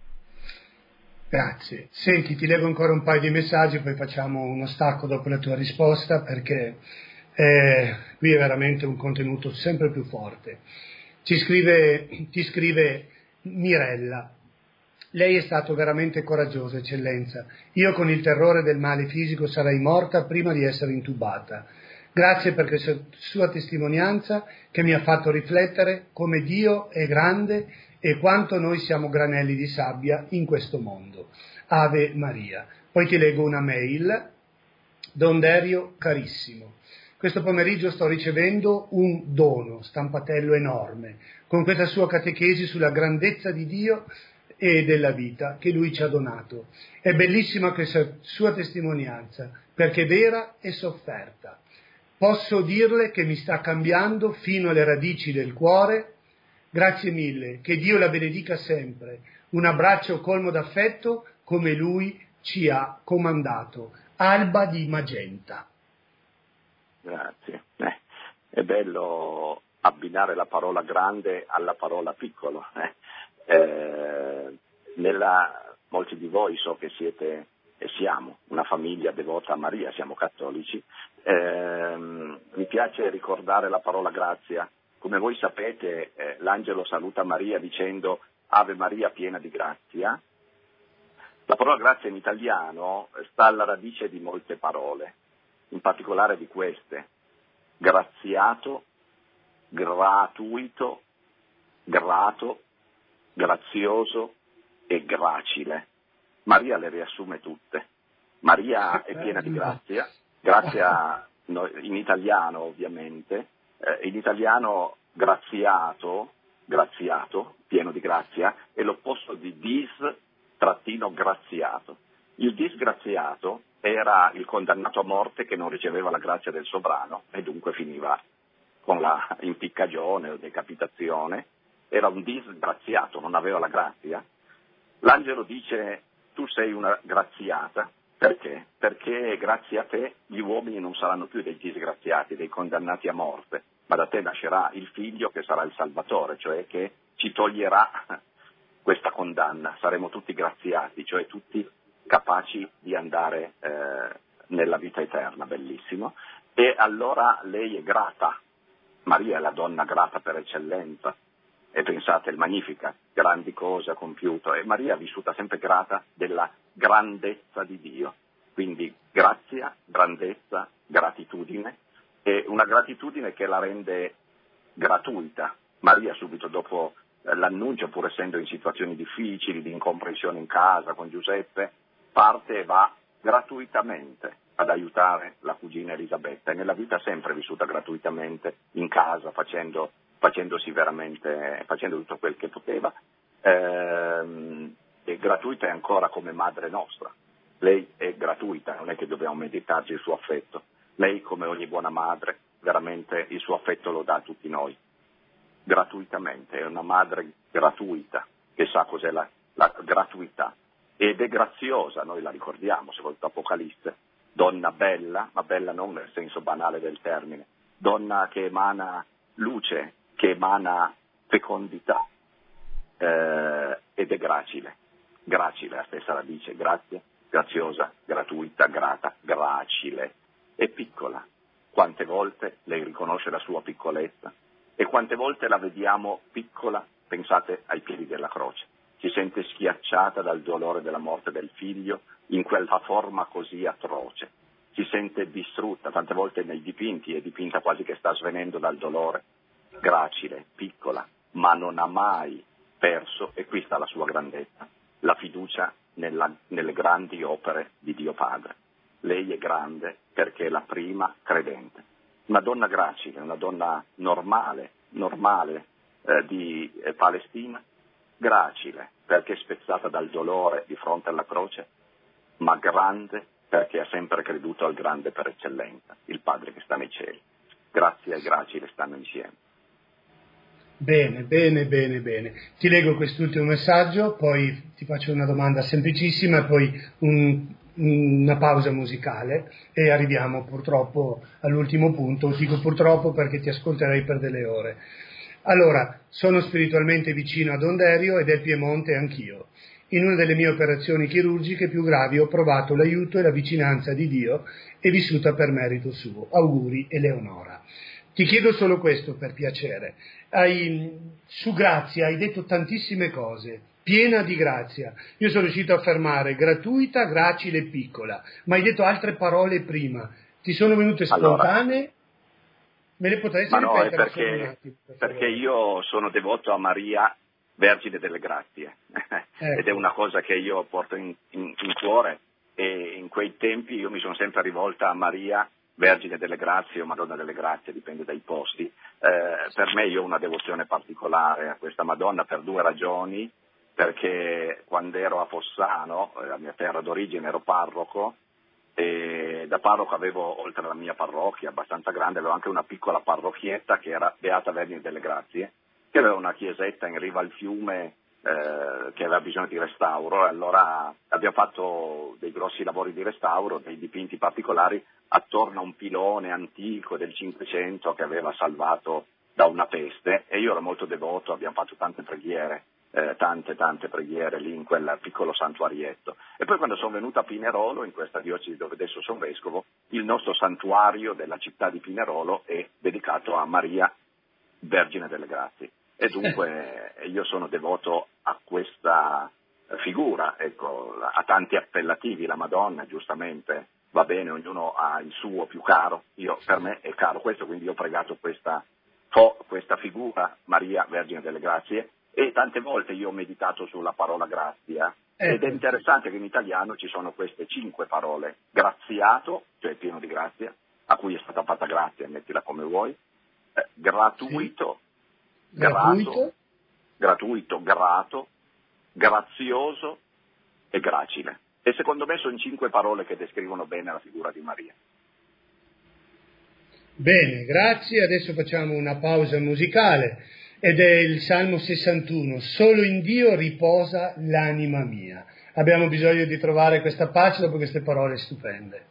Grazie. Senti, ti leggo ancora un paio di messaggi, poi facciamo uno stacco dopo la tua risposta, perché eh, qui è veramente un contenuto sempre più forte. Ci scrive, ti scrive Mirella: lei è stato veramente coraggioso, eccellenza. Io con il terrore del male fisico sarei morta prima di essere intubata. Grazie per questa sua testimonianza che mi ha fatto riflettere come Dio è grande e quanto noi siamo granelli di sabbia in questo mondo. Ave Maria. Poi ti leggo una mail. Don Derio, carissimo, questo pomeriggio sto ricevendo un dono, stampatello enorme, con questa sua catechesi sulla grandezza di Dio e della vita che Lui ci ha donato. È bellissima questa sua testimonianza, perché è vera e sofferta. Posso dirle che mi sta cambiando fino alle radici del cuore. Grazie mille, che Dio la benedica sempre. Un abbraccio colmo d'affetto come Lui ci ha comandato. Alba di Magenta. Grazie. Eh, è bello abbinare la parola grande alla parola piccolo. Eh. Eh, nella, molti di voi so che siete e siamo una famiglia devota a Maria, siamo cattolici. Eh, mi piace ricordare la parola grazia. Come voi sapete, eh, l'angelo saluta Maria dicendo Ave Maria piena di grazia. La parola grazia in italiano sta alla radice di molte parole, in particolare di queste: graziato, gratuito, grato, grazioso e gracile. Maria le riassume tutte. Maria è piena di grazia, grazia in italiano ovviamente, eh, in italiano graziato, graziato, pieno di grazia, è l'opposto di dis trattino graziato. Il disgraziato era il condannato a morte che non riceveva la grazia del sovrano e dunque finiva con la impiccagione o decapitazione. Era un disgraziato, non aveva la grazia. L'angelo dice tu sei una graziata. Perché? Perché grazie a te gli uomini non saranno più dei disgraziati, dei condannati a morte, ma da te nascerà il figlio che sarà il Salvatore, cioè che ci toglierà questa condanna. Saremo tutti graziati, cioè tutti capaci di andare eh, nella vita eterna, bellissimo. E allora lei è grata. Maria è la donna grata per eccellenza. E pensate, il Magnificat, grandi cose ha compiuto, e Maria è vissuta sempre grata della grandezza di Dio. Quindi grazia, grandezza, gratitudine, e una gratitudine che la rende gratuita. Maria subito dopo l'annuncio, pur essendo in situazioni difficili, di incomprensione in casa con Giuseppe, parte e va gratuitamente ad aiutare la cugina Elisabetta, e nella vita sempre vissuta gratuitamente in casa, facendo facendosi veramente, facendo tutto quel che poteva, ehm, e gratuita è ancora come madre nostra. Lei è gratuita, non è che dobbiamo meditarci il suo affetto. Lei, come ogni buona madre, veramente il suo affetto lo dà a tutti noi, gratuitamente. È una madre gratuita, che sa cos'è la, la gratuità, ed è graziosa, noi la ricordiamo, secondo Apocalisse, donna bella, ma bella non nel senso banale del termine, donna che emana luce, che emana fecondità, eh, ed è gracile, gracile, la stessa radice, grazia, graziosa, gratuita, grata, gracile, è piccola. Quante volte lei riconosce la sua piccolezza e quante volte la vediamo piccola, pensate, ai piedi della croce. Si sente schiacciata dal dolore della morte del figlio in quella forma così atroce. Si sente distrutta, tante volte nei dipinti è dipinta quasi che sta svenendo dal dolore. Gracile, piccola, ma non ha mai perso, e qui sta la sua grandezza, la fiducia nella, nelle grandi opere di Dio Padre. Lei è grande perché è la prima credente. Una donna gracile, una donna normale, normale, eh, di eh, Palestina, gracile perché spezzata dal dolore di fronte alla croce, ma grande perché ha sempre creduto al grande per eccellenza, il Padre che sta nei cieli. Grazia e gracile stanno insieme. Bene, bene, bene, bene. Ti leggo quest'ultimo messaggio, poi ti faccio una domanda semplicissima e poi un, una pausa musicale e arriviamo purtroppo all'ultimo punto. Dico purtroppo perché ti ascolterei per delle ore. Allora, sono spiritualmente vicino ad Onderio e del Piemonte anch'io. In una delle mie operazioni chirurgiche più gravi ho provato l'aiuto e la vicinanza di Dio e vissuta per merito suo. Auguri, Eleonora. Ti chiedo solo questo per piacere. Hai, su grazia hai detto tantissime cose, piena di grazia. Io sono riuscito a affermare gratuita, gracile e piccola, ma hai detto altre parole prima. Ti sono venute spontanee? Allora, me le potresti ma no, ripetere è perché, solo un attimo, per perché io sono devoto a Maria, Vergine delle Grazie, ecco. Ed è una cosa che io porto in, in, in cuore, e in quei tempi io mi sono sempre rivolta a Maria, Vergine delle Grazie o Madonna delle Grazie, dipende dai posti. Eh, per me io ho una devozione particolare a questa Madonna per due ragioni, perché quando ero a Fossano, la mia terra d'origine, ero parroco, e da parroco avevo, oltre alla mia parrocchia abbastanza grande, avevo anche una piccola parrocchietta che era Beata Vergine delle Grazie, che aveva una chiesetta in riva al fiume eh, che aveva bisogno di restauro, e allora abbiamo fatto dei grossi lavori di restauro, dei dipinti particolari attorno a un pilone antico del Cinquecento che aveva salvato da una peste, e io ero molto devoto, abbiamo fatto tante preghiere, eh, tante tante preghiere lì in quel piccolo santuarietto. E poi quando sono venuto a Pinerolo, in questa diocesi dove adesso sono vescovo, il nostro santuario della città di Pinerolo è dedicato a Maria, Vergine delle Grazie. E dunque io sono devoto a questa figura, ecco, a tanti appellativi, la Madonna giustamente va bene, ognuno ha il suo più caro, io, per me è caro questo, quindi io ho pregato questa, questa figura, Maria Vergine delle Grazie, e tante volte io ho meditato sulla parola grazia, ed è interessante che in italiano ci sono queste cinque parole: graziato, cioè pieno di grazia, a cui è stata fatta grazia, mettila come vuoi, eh, gratuito, sì. Gratuito, Gratuito, gratuito, grato, grazioso e gracile. E secondo me sono cinque parole che descrivono bene la figura di Maria. Bene, grazie. Adesso facciamo una pausa musicale ed è il Salmo sessantuno. Solo in Dio riposa l'anima mia. Abbiamo bisogno di trovare questa pace dopo queste parole stupende.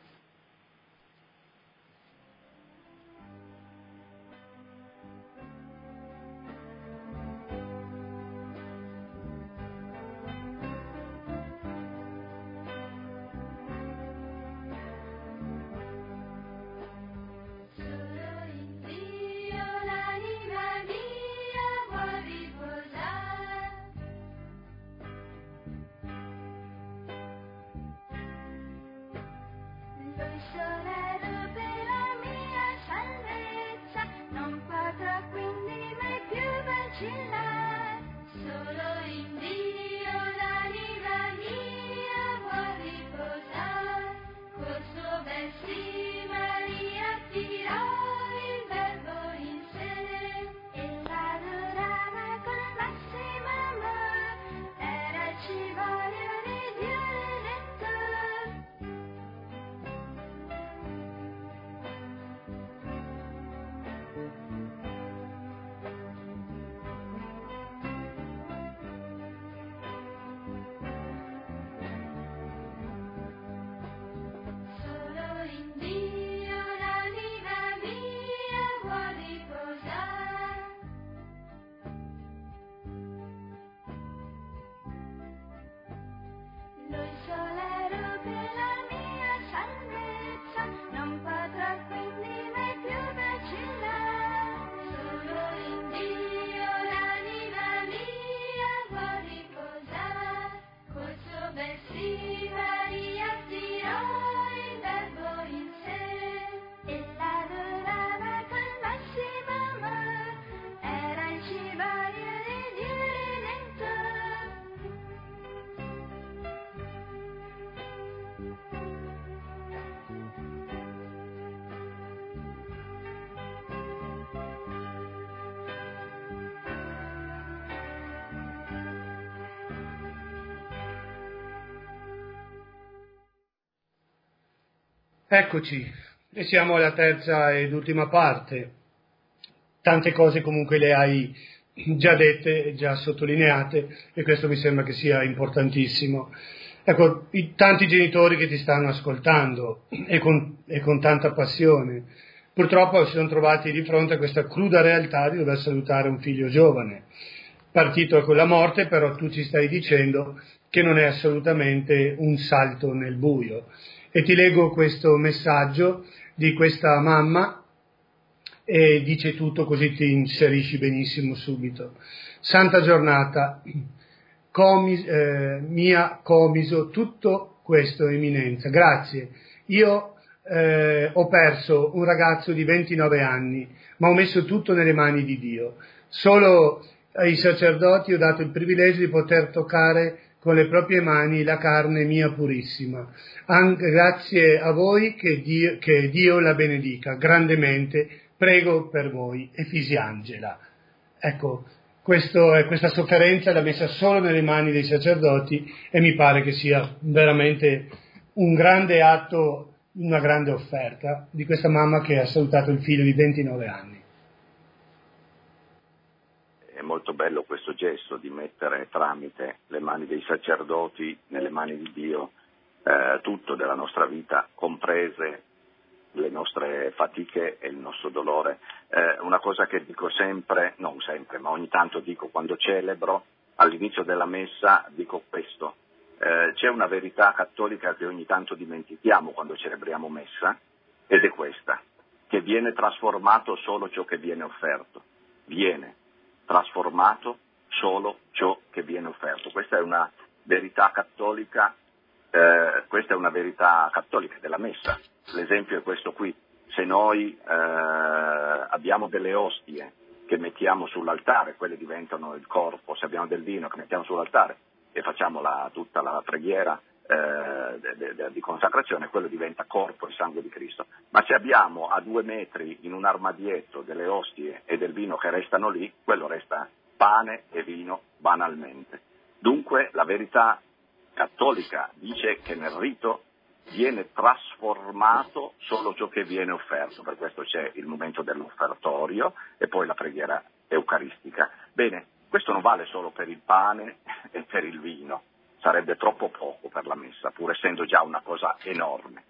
Eccoci, e siamo alla terza ed ultima parte. Tante cose comunque le hai già dette, già sottolineate, e questo mi sembra che sia importantissimo. Ecco, i tanti genitori che ti stanno ascoltando e con, e con tanta passione, purtroppo si sono trovati di fronte a questa cruda realtà di dover salutare un figlio giovane, partito con la morte, però tu ci stai dicendo che non è assolutamente un salto nel buio. E ti leggo questo messaggio di questa mamma e dice tutto, così ti inserisci benissimo subito. Santa giornata, comis, eh, mia comiso tutto questo, eminenza, grazie. Io eh, ho perso un ragazzo di ventinove anni, ma ho messo tutto nelle mani di Dio. Solo ai sacerdoti ho dato il privilegio di poter toccare con le proprie mani la carne mia purissima. Anche grazie a voi, che Dio, che Dio la benedica grandemente. Prego per voi, Efisiangela. Ecco, questo, questa sofferenza l'ha messa solo nelle mani dei sacerdoti e mi pare che sia veramente un grande atto, una grande offerta di questa mamma che ha salutato il figlio di ventinove anni. È molto bello questo gesto di mettere tramite le mani dei sacerdoti nelle mani di Dio eh, tutto della nostra vita, comprese le nostre fatiche e il nostro dolore. Eh, una cosa che dico sempre, non sempre, ma ogni tanto dico quando celebro, all'inizio della messa dico questo. Eh, c'è una verità cattolica che ogni tanto dimentichiamo quando celebriamo messa, ed è questa, che viene trasformato solo ciò che viene offerto. Viene trasformato solo ciò che viene offerto. Questa è una verità cattolica, eh, questa è una verità cattolica della messa. L'esempio è questo qui: se noi eh, abbiamo delle ostie che mettiamo sull'altare, quelle diventano il corpo, se abbiamo del vino che mettiamo sull'altare e facciamo la, tutta la preghiera eh, de, de, de, di consacrazione, quello diventa corpo e sangue di Cristo. Ma se abbiamo a due metri in un armadietto delle ostie e del vino che restano lì, quello resta pane e vino banalmente. Dunque la verità cattolica dice che nel rito viene trasformato solo ciò che viene offerto, per questo c'è il momento dell'offertorio e poi la preghiera eucaristica. Bene, questo non vale solo per il pane e per il vino, sarebbe troppo poco per la messa, pur essendo già una cosa enorme.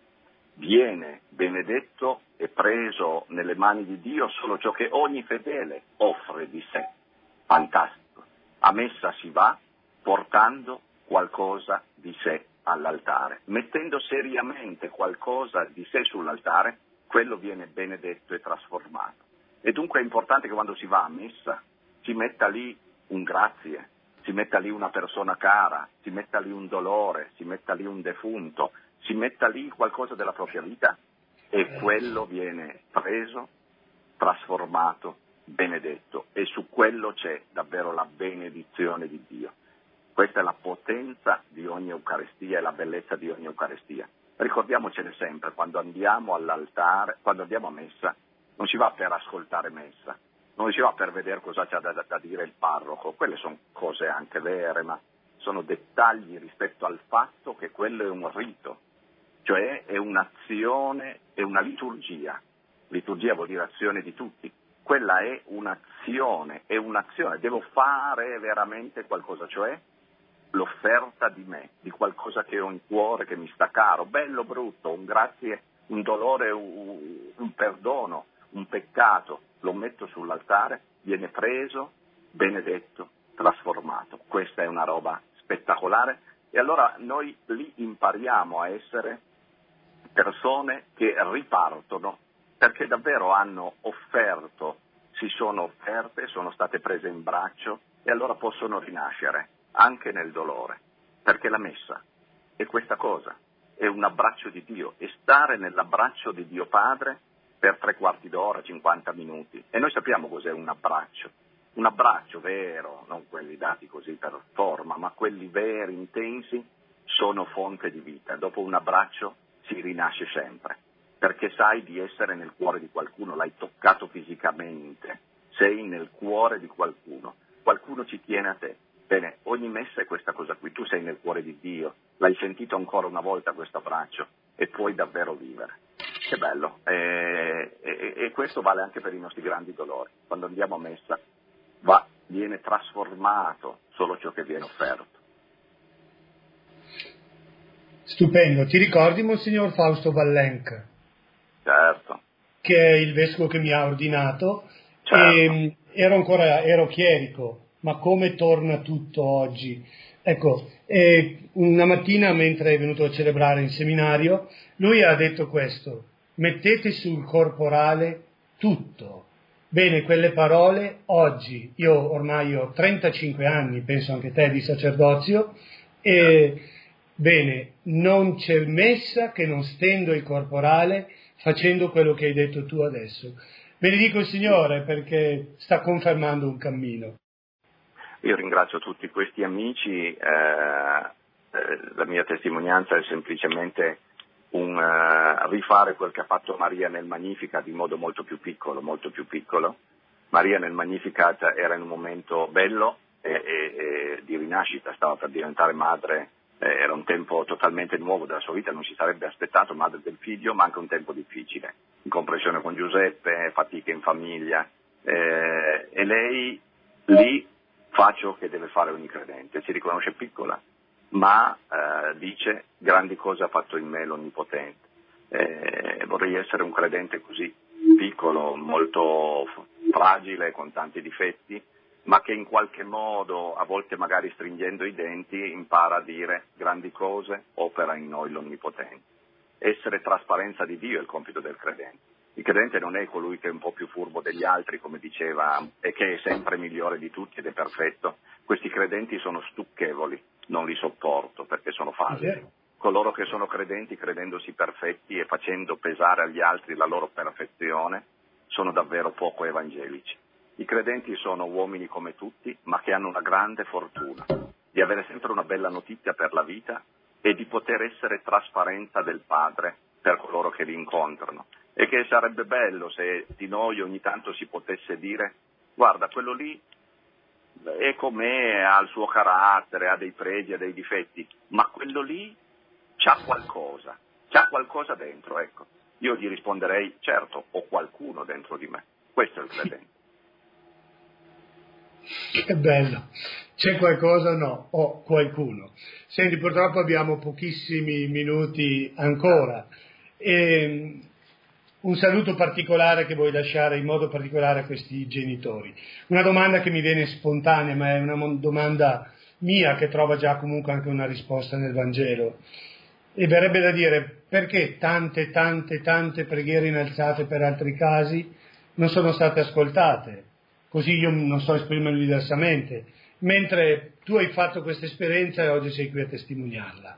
Viene benedetto e preso nelle mani di Dio solo ciò che ogni fedele offre di sé. Fantastico. A messa si va portando qualcosa di sé all'altare, mettendo seriamente qualcosa di sé sull'altare, quello viene benedetto e trasformato. E dunque è importante che quando si va a messa si metta lì un grazie, si metta lì una persona cara, si metta lì un dolore, si metta lì un defunto, si metta lì qualcosa della propria vita e quello viene preso, trasformato, benedetto, e su quello c'è davvero la benedizione di Dio. Questa è la potenza di ogni Eucaristia e la bellezza di ogni Eucaristia. Ricordiamocene sempre, quando andiamo all'altare, quando andiamo a messa, non si va per ascoltare messa, non si va per vedere cosa c'ha da, da dire il parroco, quelle sono cose anche vere, ma sono dettagli rispetto al fatto che quello è un rito, cioè è un'azione, è una liturgia. Liturgia vuol dire azione di tutti. Quella è un'azione, è un'azione, devo fare veramente qualcosa, cioè l'offerta di me, di qualcosa che ho in cuore, che mi sta caro, bello, brutto, un grazie, un dolore, un, un perdono, un peccato, lo metto sull'altare, viene preso, benedetto, trasformato. Questa è una roba spettacolare e allora noi lì impariamo a essere persone che ripartono, perché davvero hanno offerto, si sono offerte, sono state prese in braccio e allora possono rinascere anche nel dolore, perché la messa è questa cosa, è un abbraccio di Dio, è stare nell'abbraccio di Dio Padre per tre quarti d'ora, cinquanta minuti, e noi sappiamo cos'è un abbraccio, un abbraccio vero, non quelli dati così per forma, ma quelli veri, intensi, sono fonte di vita. Dopo un abbraccio si rinasce sempre, perché sai di essere nel cuore di qualcuno, l'hai toccato fisicamente, sei nel cuore di qualcuno, qualcuno ci tiene a te. Bene, ogni messa è questa cosa qui, tu sei nel cuore di Dio, l'hai sentito ancora una volta questo abbraccio e puoi davvero vivere. Che bello, e, e, e questo vale anche per i nostri grandi dolori. Quando andiamo a messa va, viene trasformato solo ciò che viene offerto. Stupendo. Ti ricordi Monsignor Fausto Vallenc? Certo. Che è il vescovo che mi ha ordinato. Certo. E, ero ancora ero chierico, ma come torna tutto oggi? Ecco, eh, una mattina mentre è venuto a celebrare in seminario, lui ha detto questo: mettete sul corporale tutto. Bene, quelle parole oggi, io ormai ho trentacinque anni, penso anche te, di sacerdozio, e bene, non c'è messa che non stendo il corporale facendo quello che hai detto tu adesso. Benedico il Signore perché sta confermando un cammino. Io ringrazio tutti questi amici, eh, eh, la mia testimonianza è semplicemente un uh, rifare quel che ha fatto Maria nel Magnificat in modo molto più piccolo, molto più piccolo. Maria nel Magnificat era in un momento bello e, e, e di rinascita, stava per diventare madre, eh, era un tempo totalmente nuovo della sua vita, non si sarebbe aspettato, madre del figlio, ma anche un tempo difficile, incomprensione con Giuseppe, fatiche in famiglia, eh, e lei lì fa ciò che deve fare ogni credente, si riconosce piccola, ma eh, dice grandi cose ha fatto in me l'Onnipotente. Eh, vorrei essere un credente così piccolo, molto fragile, con tanti difetti, ma che in qualche modo, a volte magari stringendo i denti, impara a dire grandi cose, opera in noi l'Onnipotente. Essere trasparenza di Dio è il compito del credente. Il credente non è colui che è un po' più furbo degli altri, come diceva, e che è sempre migliore di tutti ed è perfetto. Questi credenti sono stucchevoli, non li sopporto perché sono falsi. Coloro che sono credenti, credendosi perfetti e facendo pesare agli altri la loro perfezione, sono davvero poco evangelici. I credenti sono uomini come tutti, ma che hanno una grande fortuna di avere sempre una bella notizia per la vita e di poter essere trasparenza del Padre per coloro che li incontrano. E che sarebbe bello se di noi ogni tanto si potesse dire: guarda, quello lì è com'è, ha il suo carattere, ha dei pregi, ha dei difetti, ma quello lì c'ha qualcosa, c'ha qualcosa dentro, ecco. Io gli risponderei: certo, ho qualcuno dentro di me. Questo è il credente. Che bello. C'è qualcosa o no? Ho qualcuno. Senti, purtroppo abbiamo pochissimi minuti ancora. E un saluto particolare che vuoi lasciare in modo particolare a questi genitori. Una domanda che mi viene spontanea, ma è una domanda mia che trova già comunque anche una risposta nel Vangelo. E verrebbe da dire: perché tante, tante, tante preghiere innalzate per altri casi non sono state ascoltate? Così io non so esprimermi diversamente, mentre tu hai fatto questa esperienza e oggi sei qui a testimoniarla.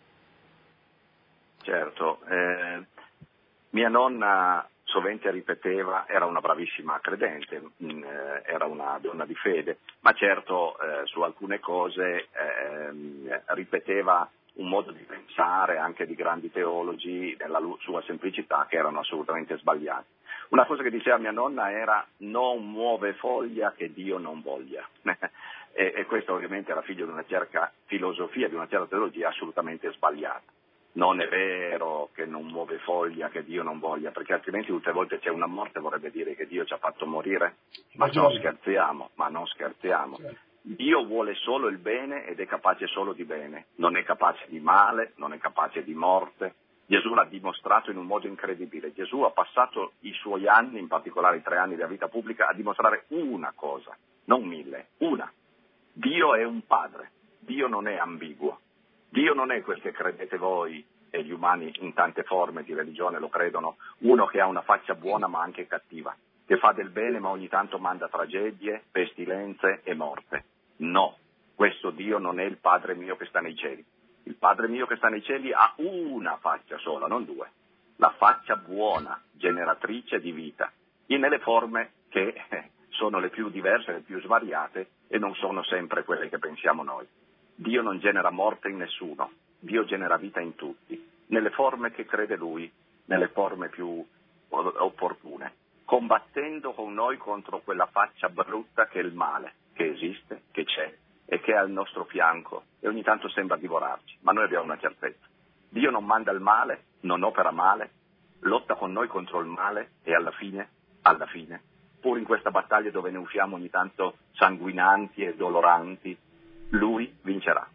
Certo, eh, mia nonna sovente ripeteva, era una bravissima credente, mh, era una donna di fede, ma certo eh, su alcune cose eh, ripeteva un modo di pensare anche di grandi teologi nella sua semplicità che erano assolutamente sbagliati. Una cosa che diceva mia nonna era: non muove foglia che Dio non voglia. e, e questo ovviamente era figlio di una certa filosofia, di una certa teologia assolutamente sbagliata. Non è vero che non muove foglia che Dio non voglia, perché altrimenti tutte le volte c'è una morte, vorrebbe dire che Dio ci ha fatto morire. Ma non scherziamo, ma non scherziamo. Dio vuole solo il bene ed è capace solo di bene, non è capace di male, non è capace di morte. Gesù l'ha dimostrato in un modo incredibile. Gesù ha passato i suoi anni, in particolare i tre anni della vita pubblica, a dimostrare una cosa, non mille, una. Dio è un padre, Dio non è ambiguo, Dio non è quel che credete voi e gli umani in tante forme di religione lo credono, uno che ha una faccia buona ma anche cattiva, che fa del bene ma ogni tanto manda tragedie, pestilenze e morte. No, questo Dio non è il Padre mio che sta nei cieli. Il Padre mio che sta nei cieli ha una faccia sola, non due. La faccia buona, generatrice di vita, e nelle forme che sono le più diverse, le più svariate e non sono sempre quelle che pensiamo noi. Dio non genera morte in nessuno, Dio genera vita in tutti, nelle forme che crede Lui, nelle forme più opportune, combattendo con noi contro quella faccia brutta che è il male, che esiste, che c'è e che è al nostro fianco e ogni tanto sembra divorarci, ma noi abbiamo una certezza: Dio non manda il male, non opera male, lotta con noi contro il male e alla fine, alla fine, pur in questa battaglia dove ne usciamo ogni tanto sanguinanti e doloranti, lui vincerà.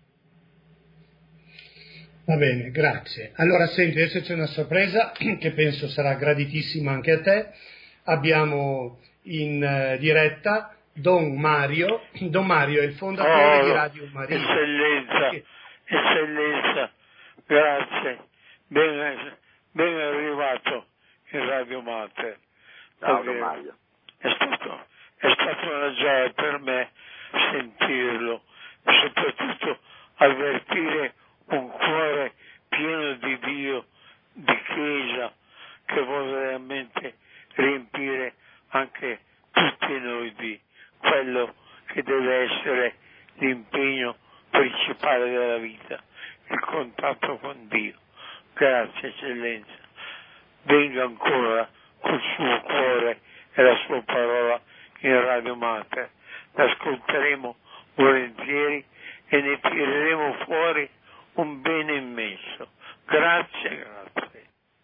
Va bene, grazie. Allora senti, adesso c'è una sorpresa che penso sarà graditissima anche a te. Abbiamo in uh, diretta Don Mario. Don Mario è il fondatore oh, di Radio Maria. Eccellenza, che... eccellenza, grazie. Ben, ben arrivato in Radio Mater. Ciao Don Mario. È stato, è stata una gioia per me sentirlo, e soprattutto avvertire un cuore pieno di Dio, di Chiesa, che vuole veramente riempire anche tutti noi di quello che deve essere l'impegno principale della vita, il contatto con Dio. Grazie eccellenza. Venga ancora col suo cuore e la sua parola in Radio Mater. L'ascolteremo volentieri e ne tireremo fuori un bene immenso. Grazie, grazie.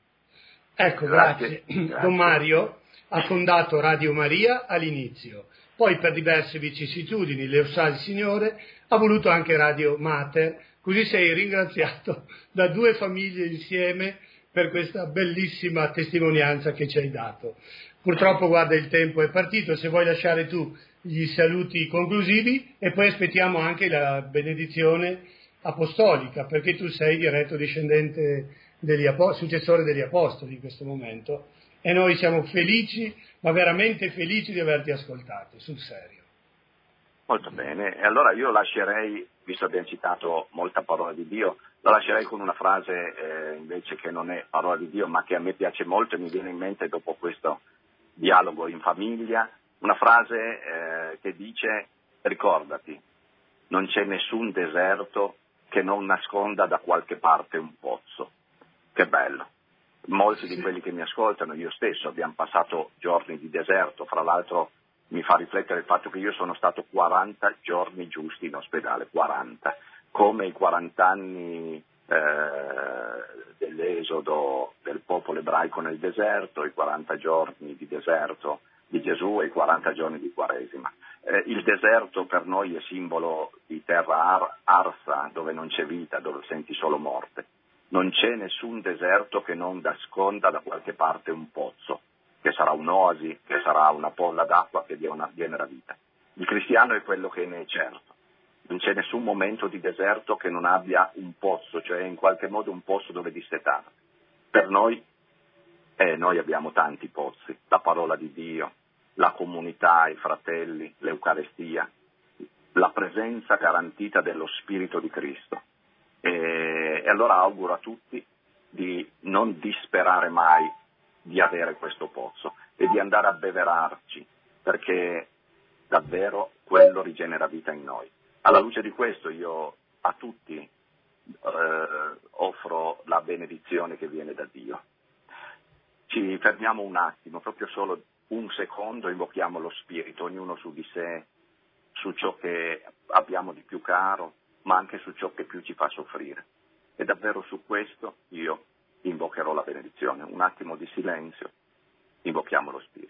Ecco, grazie. grazie. Don Mario ha fondato Radio Maria all'inizio, poi per diverse vicissitudini, le sa il Signore, ha voluto anche Radio Mater, così sei ringraziato da due famiglie insieme per questa bellissima testimonianza che ci hai dato. Purtroppo, guarda, il tempo è partito, se vuoi lasciare tu gli saluti conclusivi e poi aspettiamo anche la benedizione apostolica, perché tu sei diretto discendente degli apostoli, successore degli apostoli in questo momento, e noi siamo felici, ma veramente felici di averti ascoltato, sul serio. Molto bene, e allora io lascerei, visto che abbiamo citato molta parola di Dio, lo lascerei con una frase eh, invece che non è parola di Dio, ma che a me piace molto e mi viene in mente dopo questo dialogo in famiglia, una frase eh, che dice: ricordati, non c'è nessun deserto che non nasconda da qualche parte un pozzo. Che bello. Molti di quelli che mi ascoltano, io stesso, abbiamo passato giorni di deserto, fra l'altro mi fa riflettere il fatto che io sono stato quaranta giorni giusti in ospedale, quaranta, come i quaranta anni eh, dell'esodo del popolo ebraico nel deserto, i quaranta giorni di deserto di Gesù e i quaranta giorni di Quaresima. Eh, il deserto per noi è simbolo di terra ar- arsa, dove non c'è vita, dove senti solo morte. Non c'è nessun deserto che non nasconda da qualche parte un pozzo, che sarà un'oasi, che sarà una polla d'acqua che genera vita. Il cristiano è quello che ne è certo. Non c'è nessun momento di deserto che non abbia un pozzo, cioè in qualche modo un pozzo dove dissetare. Per noi, eh, noi abbiamo tanti pozzi, la parola di Dio, la comunità, i fratelli, l'Eucarestia, la presenza garantita dello Spirito di Cristo. E, e allora auguro a tutti di non disperare mai di avere questo pozzo e di andare a beverarci, perché davvero quello rigenera vita in noi. Alla luce di questo io a tutti eh, offro la benedizione che viene da Dio. Ci fermiamo un attimo, proprio solo un secondo, invochiamo lo Spirito, ognuno su di sé, su ciò che abbiamo di più caro, ma anche su ciò che più ci fa soffrire. E davvero su questo io invocherò la benedizione. Un attimo di silenzio, invochiamo lo Spirito.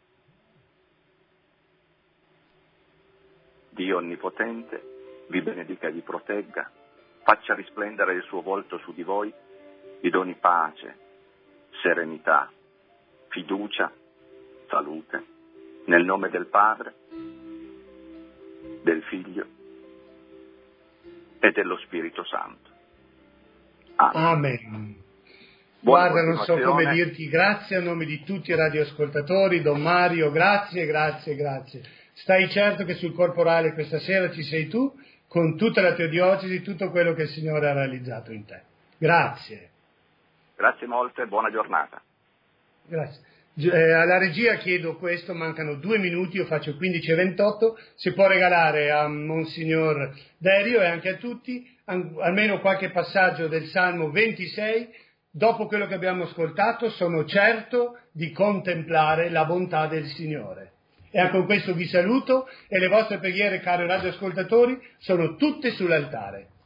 Dio Onnipotente vi benedica e vi protegga, faccia risplendere il suo volto su di voi, vi doni pace, serenità, fiducia, salute, nel nome del Padre, del Figlio e dello Spirito Santo. Amen. Amen. Buona Guarda, non so come dirti grazie a nome di tutti i radioascoltatori. Don Mario, grazie, grazie, grazie. Stai certo che sul corporale questa sera ci sei tu, con tutta la tua diocesi, tutto quello che il Signore ha realizzato in te. Grazie. Grazie molte, buona giornata. Grazie. Eh, alla regia chiedo questo, mancano due minuti, io faccio quindici e ventotto, si può regalare a Monsignor Derio e anche a tutti an- almeno qualche passaggio del Salmo ventisei. Dopo quello che abbiamo ascoltato sono certo di contemplare la bontà del Signore. E con questo vi saluto e le vostre preghiere, cari radioascoltatori, sono tutte sull'altare.